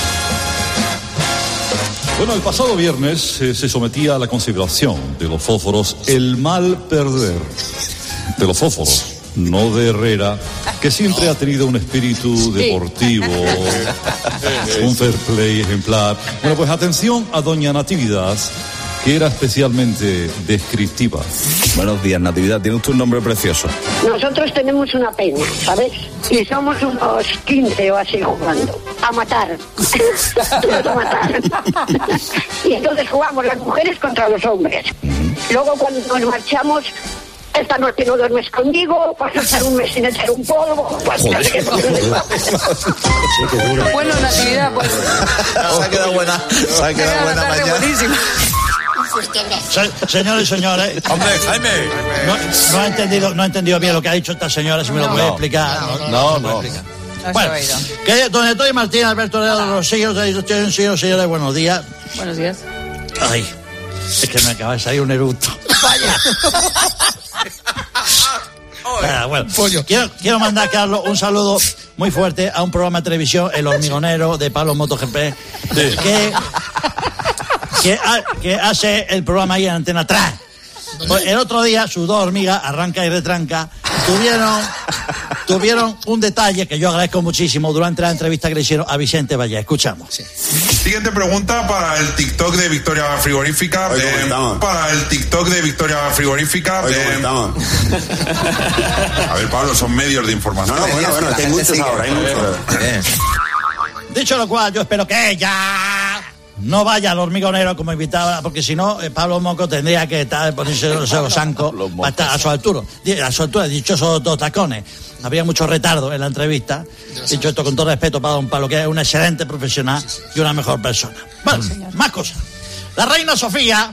Bueno, el pasado viernes se sometía a la consideración de los fósforos el mal perder de los fósforos, no de Herrera, que siempre ha tenido un espíritu deportivo, un fair play ejemplar. Bueno, pues atención a doña Natividad, que era especialmente descriptiva. Buenos días, Natividad. Tiene usted un nombre precioso. Nosotros tenemos una peña, ¿sabes? Y somos unos 15 o así jugando. A matar. A matar. Y entonces jugamos las mujeres contra los hombres. Luego cuando nos marchamos... Esta noche no duermes conmigo, vas a estar un mes sin echar un polvo. Bueno, Natividad, pues. Se ha quedado buena. Se ha quedado buena mañana. Buenísima. Señores y señores. Hombre, Jaime. No ha entendido bien lo que ha dicho esta señora, si me lo puede explicar. No. Bueno, que don Antonio Martín Alberto de los señores, buenos días. Buenos días. Ay, es que me acaba de salir un eructo. Vaya. Bueno, quiero mandar, Carlos, un saludo muy fuerte a un programa de televisión, El Hormigonero, de Pablo MotoGP, que hace el programa ahí en Antena 3. Pues el otro día, sus dos hormigas, Arranca y Retranca, tuvieron un detalle que yo agradezco muchísimo durante la entrevista que le hicieron a Vicente Valle. Escuchamos. Sí. Siguiente pregunta para el TikTok de Victoria Frigorífica. Para el TikTok de Victoria Frigorífica. A ver, Pablo, son medios de información. Bueno, hay muchos ahora, hay muchos. Dicho lo cual, yo espero que ella no vaya al Hormigonero como invitaba, porque si no, Pablo Moco tendría que ponerse los zancos para estar a su altura, dichosos dos tacones. Habría mucho retardo en la entrevista. Dicho esto con todo respeto para don Pablo, que es un excelente profesional y una mejor persona. Bueno, más cosas. La reina Sofía,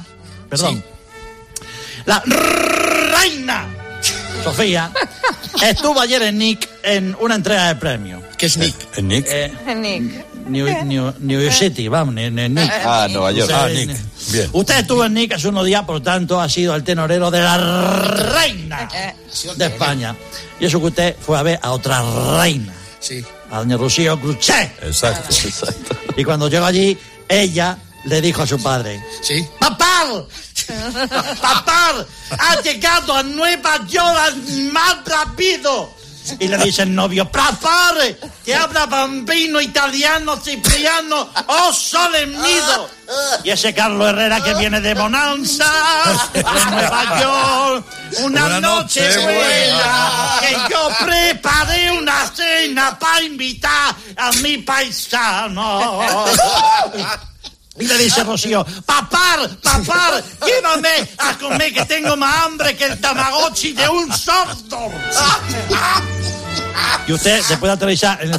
la reina Sofía estuvo ayer en Nick en una entrega de premios. ¿Qué es Nick? ¿En Nick? New City, vamos, en Nick. Nueva York. Nick. Bien. Usted estuvo en Nick hace unos días, por lo tanto, ha sido el tenorero de la reina de España. Y eso que usted fue a ver a otra reina. Sí. A doña Rocío Cruzet. Exacto. Y cuando llegó allí, ella le dijo a su padre: sí. ¡Papá! ¡Papá! ¡Ha llegado a Nueva York más rápido! Y le dice el novio, prepare, que habla bambino, italiano, cipriano, oh sole nido. Y ese Carlos Herrera que viene de Bonanza, de Nueva York, una noche buena, que yo preparé una cena para invitar a mi paisano. Y le dice Rocío, papar, llévame a comer que tengo más hambre que el tamagotchi de un sordo. Y usted, después de aterrizar en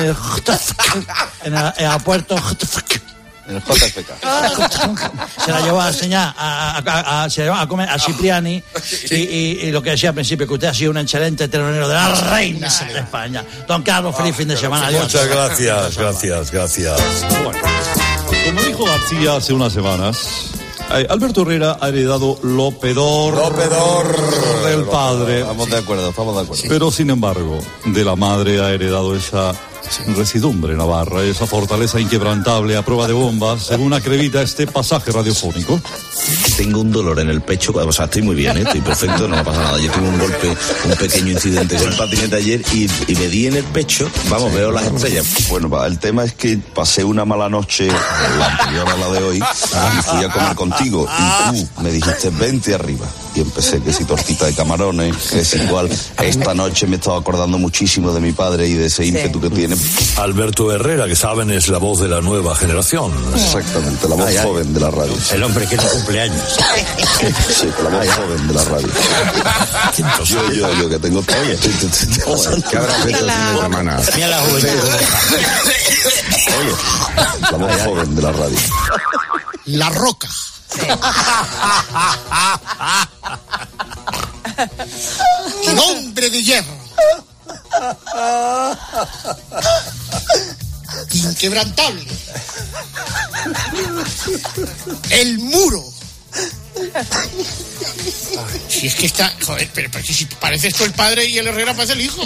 el aeropuerto, en el JFK, se la llevó a enseñar se la llevó a comer a Cipriani y lo que decía al principio, que usted ha sido un excelente telonero de la reina de España. Don Carlos, feliz fin de semana. Muchas gracias. Bueno, como dijo García hace unas semanas, Alberto Herrera ha heredado lo peor del padre. Estamos de acuerdo. Pero sin embargo, de la madre ha heredado esa residumbre navarra, esa fortaleza inquebrantable a prueba de bombas, según acredita este pasaje radiofónico. Tengo un dolor en el pecho, o sea, estoy muy bien, estoy perfecto, no me pasa nada. Yo tuve un golpe, un pequeño incidente con el patinete ayer y me di en el pecho, vamos, veo las estrellas. Bueno, el tema es que pasé una mala noche, la anterior a la de hoy, y fui a comer contigo, y tú me dijiste, vente arriba. Y empecé, que si tortita de camarones, que si igual. Esta noche me estaba acordando muchísimo de mi padre y de ese ímpetu que tiene. Alberto Herrera, que saben es la voz de la nueva generación. Exactamente, la voz joven de la radio. El hombre que no cumple años. Sí, la voz joven de la radio. Yo que tengo todo. ¿Qué habrá fecha el fin de semana? Mira la juventud. Oye, la voz joven de la radio. La Roca. El hombre de hierro. Inquebrantable. El muro. Si es que está... Joder, pero si parece esto el padre y el Herrera parece el hijo.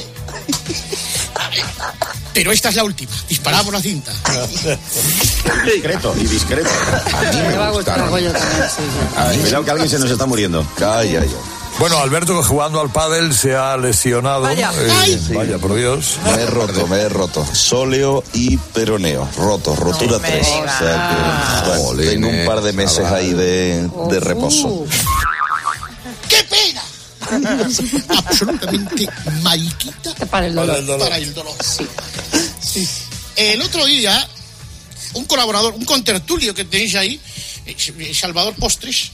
Pero esta es la última. Disparamos la cinta. Discreto. A mí me va a gustar. Cuidado que alguien se nos está muriendo. Calla. Bueno, Alberto, que jugando al pádel se ha lesionado. Vaya. Vaya, por Dios. Me he roto. Sóleo y peroneo. Rotura 3. O sea que, bueno, tengo un par de meses ahí de reposo. ¡Qué pena! Absolutamente mariquita para el dolor. Sí. El otro día, un colaborador, un contertulio que tenéis ahí, Salvador Postres,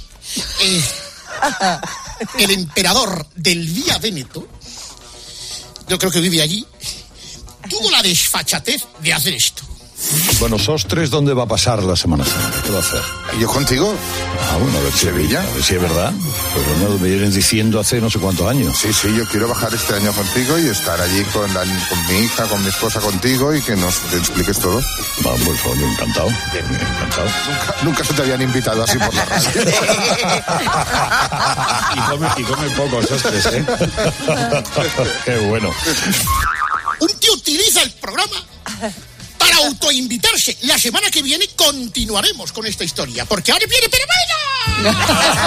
el emperador del Vía Véneto, yo creo que vive allí, tuvo la desfachatez de hacer esto. Bueno, Sostres, ¿dónde va a pasar la Semana Santa? ¿Qué va a hacer? ¿Y yo contigo? Ah, bueno, a ver Sevilla. A ver si es verdad. Pues bueno, me vienen diciendo hace no sé cuántos años. Sí, yo quiero bajar este año contigo y estar allí con mi hija, con mi esposa, contigo y que nos expliques todo. Vamos, pues yo encantado. Nunca se te habían invitado así por la radio. y come poco Sostres, ¿eh? Qué bueno. Un tío utiliza el programa para autoinvitarse. La semana que viene continuaremos con esta historia, porque ahora viene pero bueno.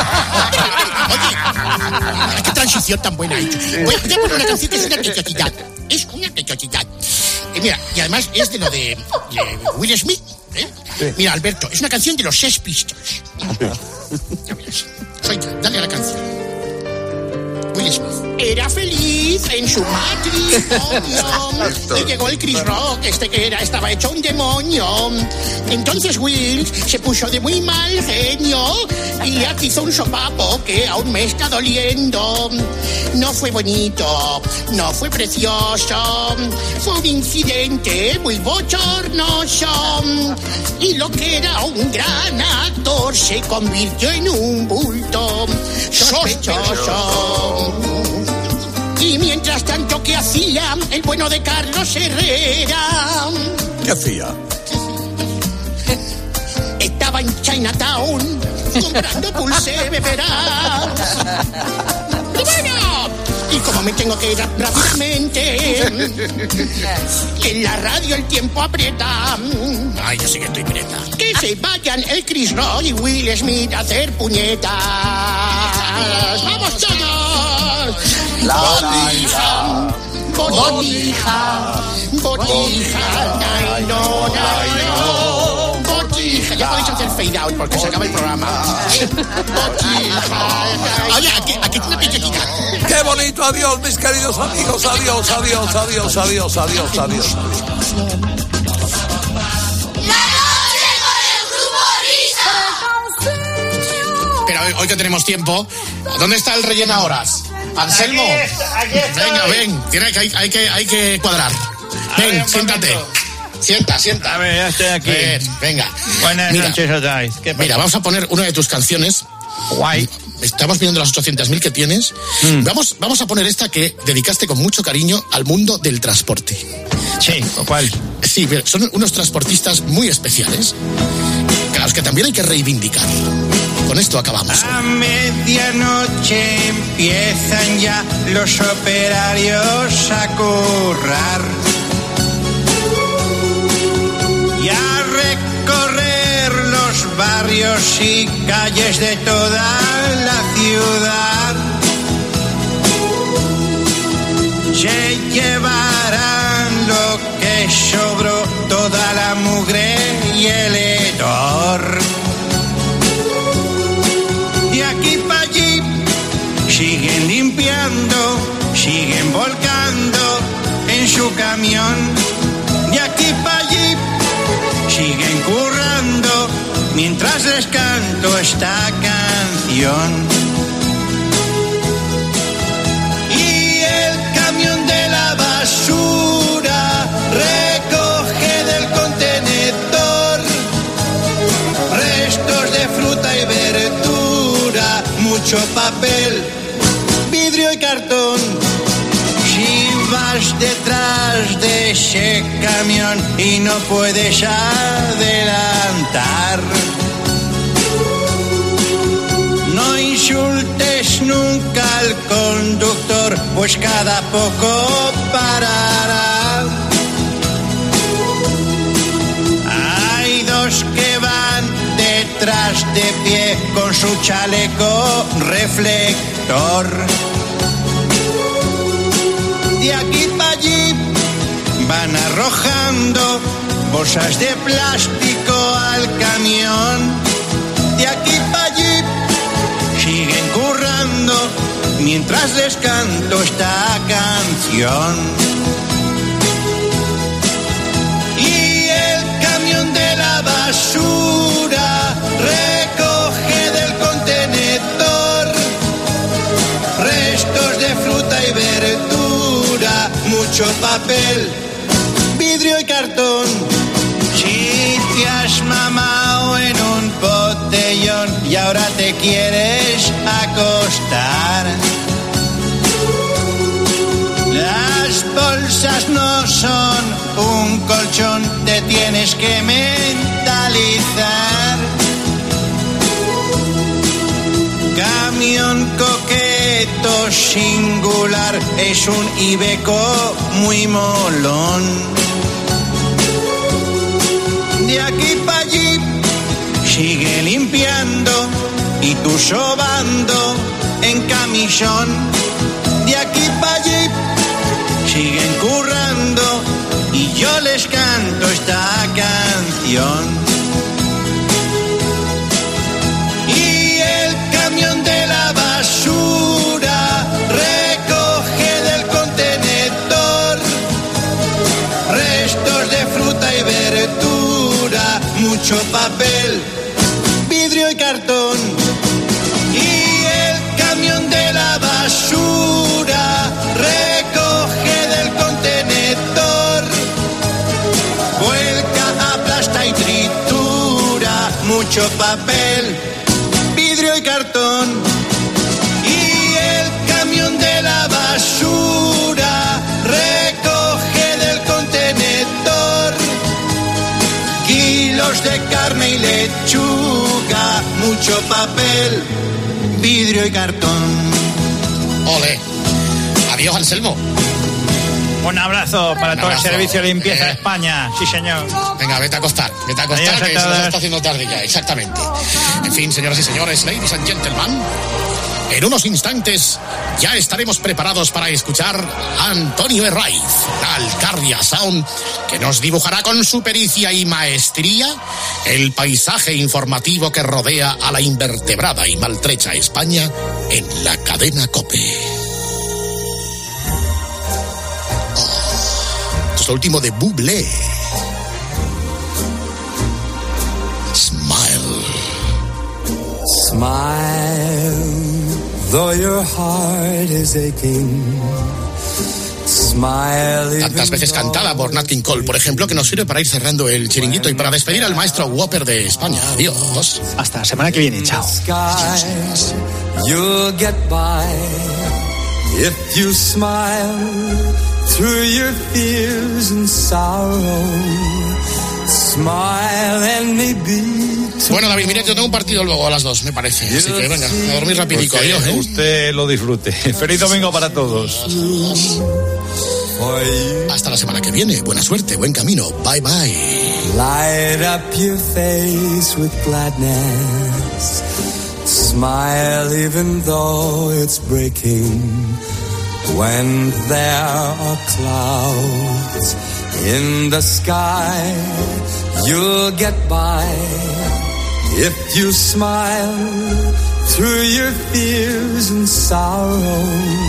Oye, qué transición tan buena ha hecho. Voy a poner una canción que es una techosidad. Es una techosidad. Mira, y además es de lo de Will Smith. Sí. Mira, Alberto, es una canción de los Sex Pistols. Ya verás. Dale a la canción. Will Smith era feliz en su matrimonio. Le llegó el Chris Rock, estaba hecho un demonio. Entonces Will se puso de muy mal genio y aquí hizo un sopapo que aún me está doliendo. No fue bonito, no fue precioso, fue un incidente muy bochornoso. Y lo que era un gran actor se convirtió en un bulto sospechoso. Y mientras tanto, ¿qué hacía el bueno de Carlos Herrera? ¿Qué hacía? Estaba en Chinatown comprando pulse, verás. Y bueno, y como me tengo que ir rápidamente, en la radio el tiempo aprieta. Ay, yo sí que estoy prieta. Que se vayan el Chris Rock y Will Smith a hacer puñetas. ¡Vamos todos! La Botija, ay no, botija. Ya podéis hacer fade out porque se acaba el programa. Botija. Oye, aquí tiene piquetica. ¡Qué bonito! Adiós, mis queridos amigos. Adiós. Pero hoy que tenemos tiempo, ¿dónde está el rellena horas? Anselmo, aquí estoy. Venga, ven, hay que cuadrar. Ven, siéntate. Sienta. A ver, ya estoy aquí. Venga. Buenas noches otra vez. Mira, vamos a poner una de tus canciones. Guay. Estamos viendo las 800.000 que tienes. Vamos a poner esta que dedicaste con mucho cariño al mundo del transporte. Sí, ¿cuál? Sí, pero son unos transportistas muy especiales, a los que también hay que reivindicar. Con esto acabamos. A medianoche empiezan ya los operarios a currar y a recorrer los barrios y calles de toda la ciudad. Se llevarán lo que sobró, toda la mugre y el hedor. De aquí para allí siguen limpiando, siguen volcando en su camión. De aquí para allí siguen currando mientras les canto esta canción. Y el camión de la basura recoge del contenedor restos de fruta y verdura, mucho papel, vidrio y cartón. Si vas detrás de ese camión y no puedes adelantar, no insultes nunca al conductor, pues cada poco parará. Hay dos que van detrás de pie con su chaleco reflector. De aquí para allí van arrojando bolsas de plástico al camión. De aquí para allí siguen currando mientras les canto esta canción. Y el camión de la basura recoge del contenedor restos de fruta y verdura, mucho papel, vidrio y cartón. Si te has mamado en un botellón y ahora te quieres acostar, las bolsas no son un colchón, te tienes que mentalizar. Camión coqueto singular, es un Iveco muy molón. De aquí para allí sigue limpiando y tú sobando en camisón. De aquí para allí siguen currando y yo les canto esta canción. Y el camión de la basura recoge del contenedor restos de fruta y verdura, mucho papel, vidrio y cartón. Y el camión de la basura recoge del contenedor, vuelca, aplasta y tritura, mucho papel, vidrio y cartón. Y el camión de la basura recoge del contenedor kilos de carne y lechuga, mucho papel, vidrio y cartón. Ole. Adiós, Anselmo. Un abrazo para todo el servicio de limpieza de España. Sí, señor. Venga, vete a acostar, Adiós, que se nos está haciendo tarde ya, exactamente. En fin, señoras y señores, ladies and gentlemen, En unos instantes ya estaremos preparados para escuchar a Antonio Herraiz, Alcarria Sound, que nos dibujará con su pericia y maestría el paisaje informativo que rodea a la invertebrada y maltrecha España en la cadena COPE. Esto es lo último de Bublé. Smile, though your heart is aching. Smile. Tantas veces cantada por Nat King Cole, por ejemplo, que nos sirve para ir cerrando el chiringuito y para despedir al maestro Whopper de España. Adiós. Hasta la semana que viene. Chao. You'll get by if you smile through your fears and sorrow. Smile and maybe. Bueno, David, mire, yo tengo un partido luego a las 2, me parece. Así que venga, a dormir rapidico. Adiós, ¿eh? Usted lo disfrute. Feliz domingo para todos. Hasta la semana que viene. Buena suerte, buen camino. Bye, bye. Light up your face with gladness. Smile even though it's breaking. When there are clouds in the sky, you'll get by if you smile through your fears and sorrow.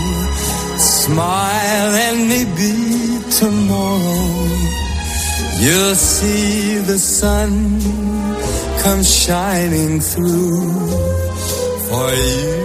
Smile and maybe tomorrow you'll see the sun come shining through for you.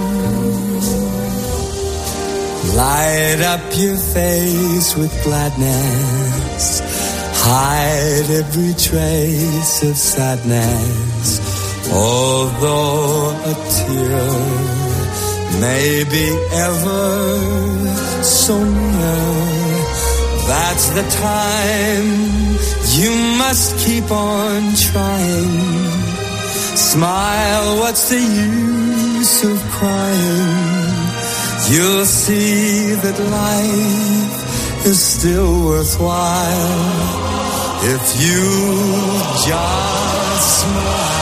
Light up your face with gladness. Hide every trace of sadness. Although a tear may be ever so near, that's the time you must keep on trying. Smile, what's the use of crying? You'll see that life is still worthwhile if you just smile.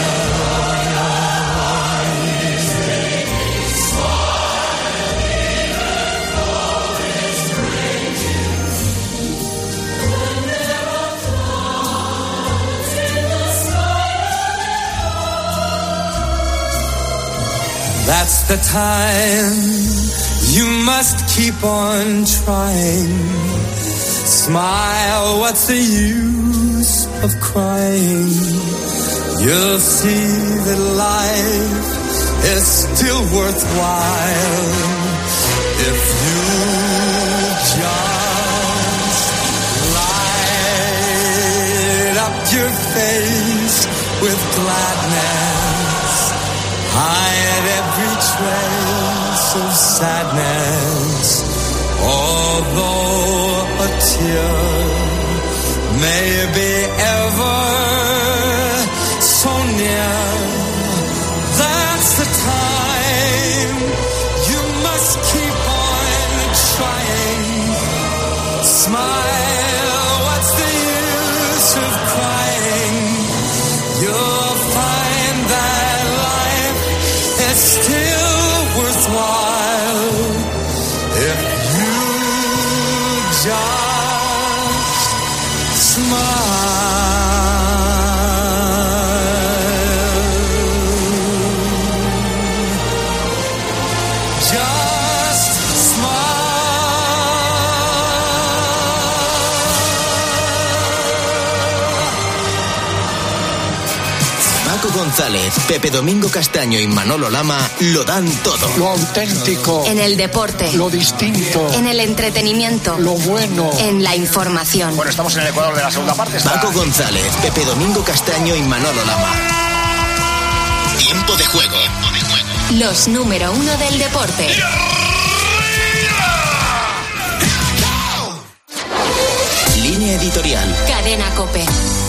That's the time you must keep on trying. Smile, what's the use of crying? You'll see that life is still worthwhile if you just light up your face with gladness. Hide every trace of sadness, although a tear may be ever so near. That's the time you must keep on trying. Smile, what's the use of crying? You'll find that it's still worthwhile if you just smile. Just smile. Paco González, Pepe Domingo Castaño y Manolo Lama lo dan todo. Lo auténtico. En el deporte. Lo distinto. En el entretenimiento. Lo bueno. En la información. Bueno, estamos en el Ecuador de la segunda parte. Paco González, Pepe Domingo Castaño y Manolo Lama. Tiempo de juego. Los número 1 del deporte. Línea editorial. Cadena COPE.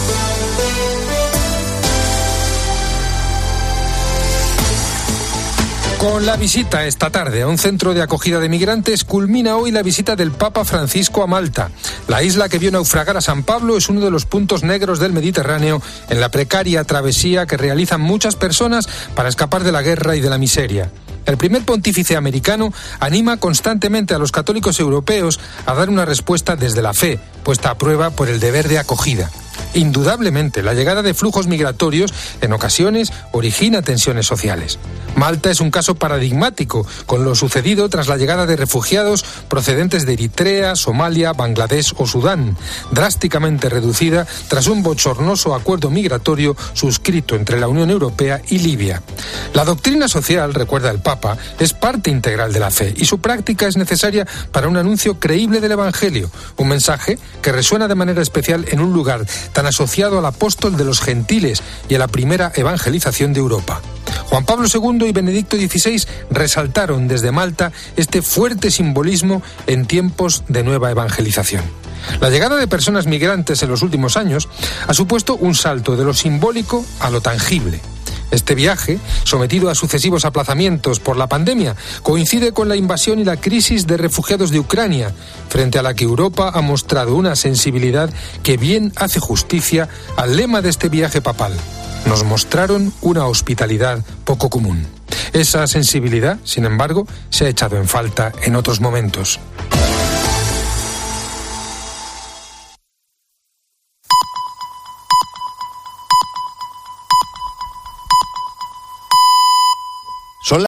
Con la visita esta tarde a un centro de acogida de migrantes culmina hoy la visita del Papa Francisco a Malta. La isla que vio naufragar a San Pablo es uno de los puntos negros del Mediterráneo en la precaria travesía que realizan muchas personas para escapar de la guerra y de la miseria. El primer pontífice americano anima constantemente a los católicos europeos a dar una respuesta desde la fe, puesta a prueba por el deber de acogida. Indudablemente, la llegada de flujos migratorios en ocasiones origina tensiones sociales. Malta es un caso paradigmático con lo sucedido tras la llegada de refugiados procedentes de Eritrea, Somalia, Bangladesh o Sudán, drásticamente reducida tras un bochornoso acuerdo migratorio suscrito entre la Unión Europea y Libia. La doctrina social, recuerda el Papa, es parte integral de la fe y su práctica es necesaria para un anuncio creíble del Evangelio, un mensaje que resuena de manera especial en un lugar tan asociado al apóstol de los gentiles y a la primera evangelización de Europa. Juan Pablo II y Benedicto XVI resaltaron desde Malta este fuerte simbolismo en tiempos de nueva evangelización. La llegada de personas migrantes en los últimos años ha supuesto un salto de lo simbólico a lo tangible. Este viaje, sometido a sucesivos aplazamientos por la pandemia, coincide con la invasión y la crisis de refugiados de Ucrania, frente a la que Europa ha mostrado una sensibilidad que bien hace justicia al lema de este viaje papal. Nos mostraron una hospitalidad poco común. Esa sensibilidad, sin embargo, se ha echado en falta en otros momentos.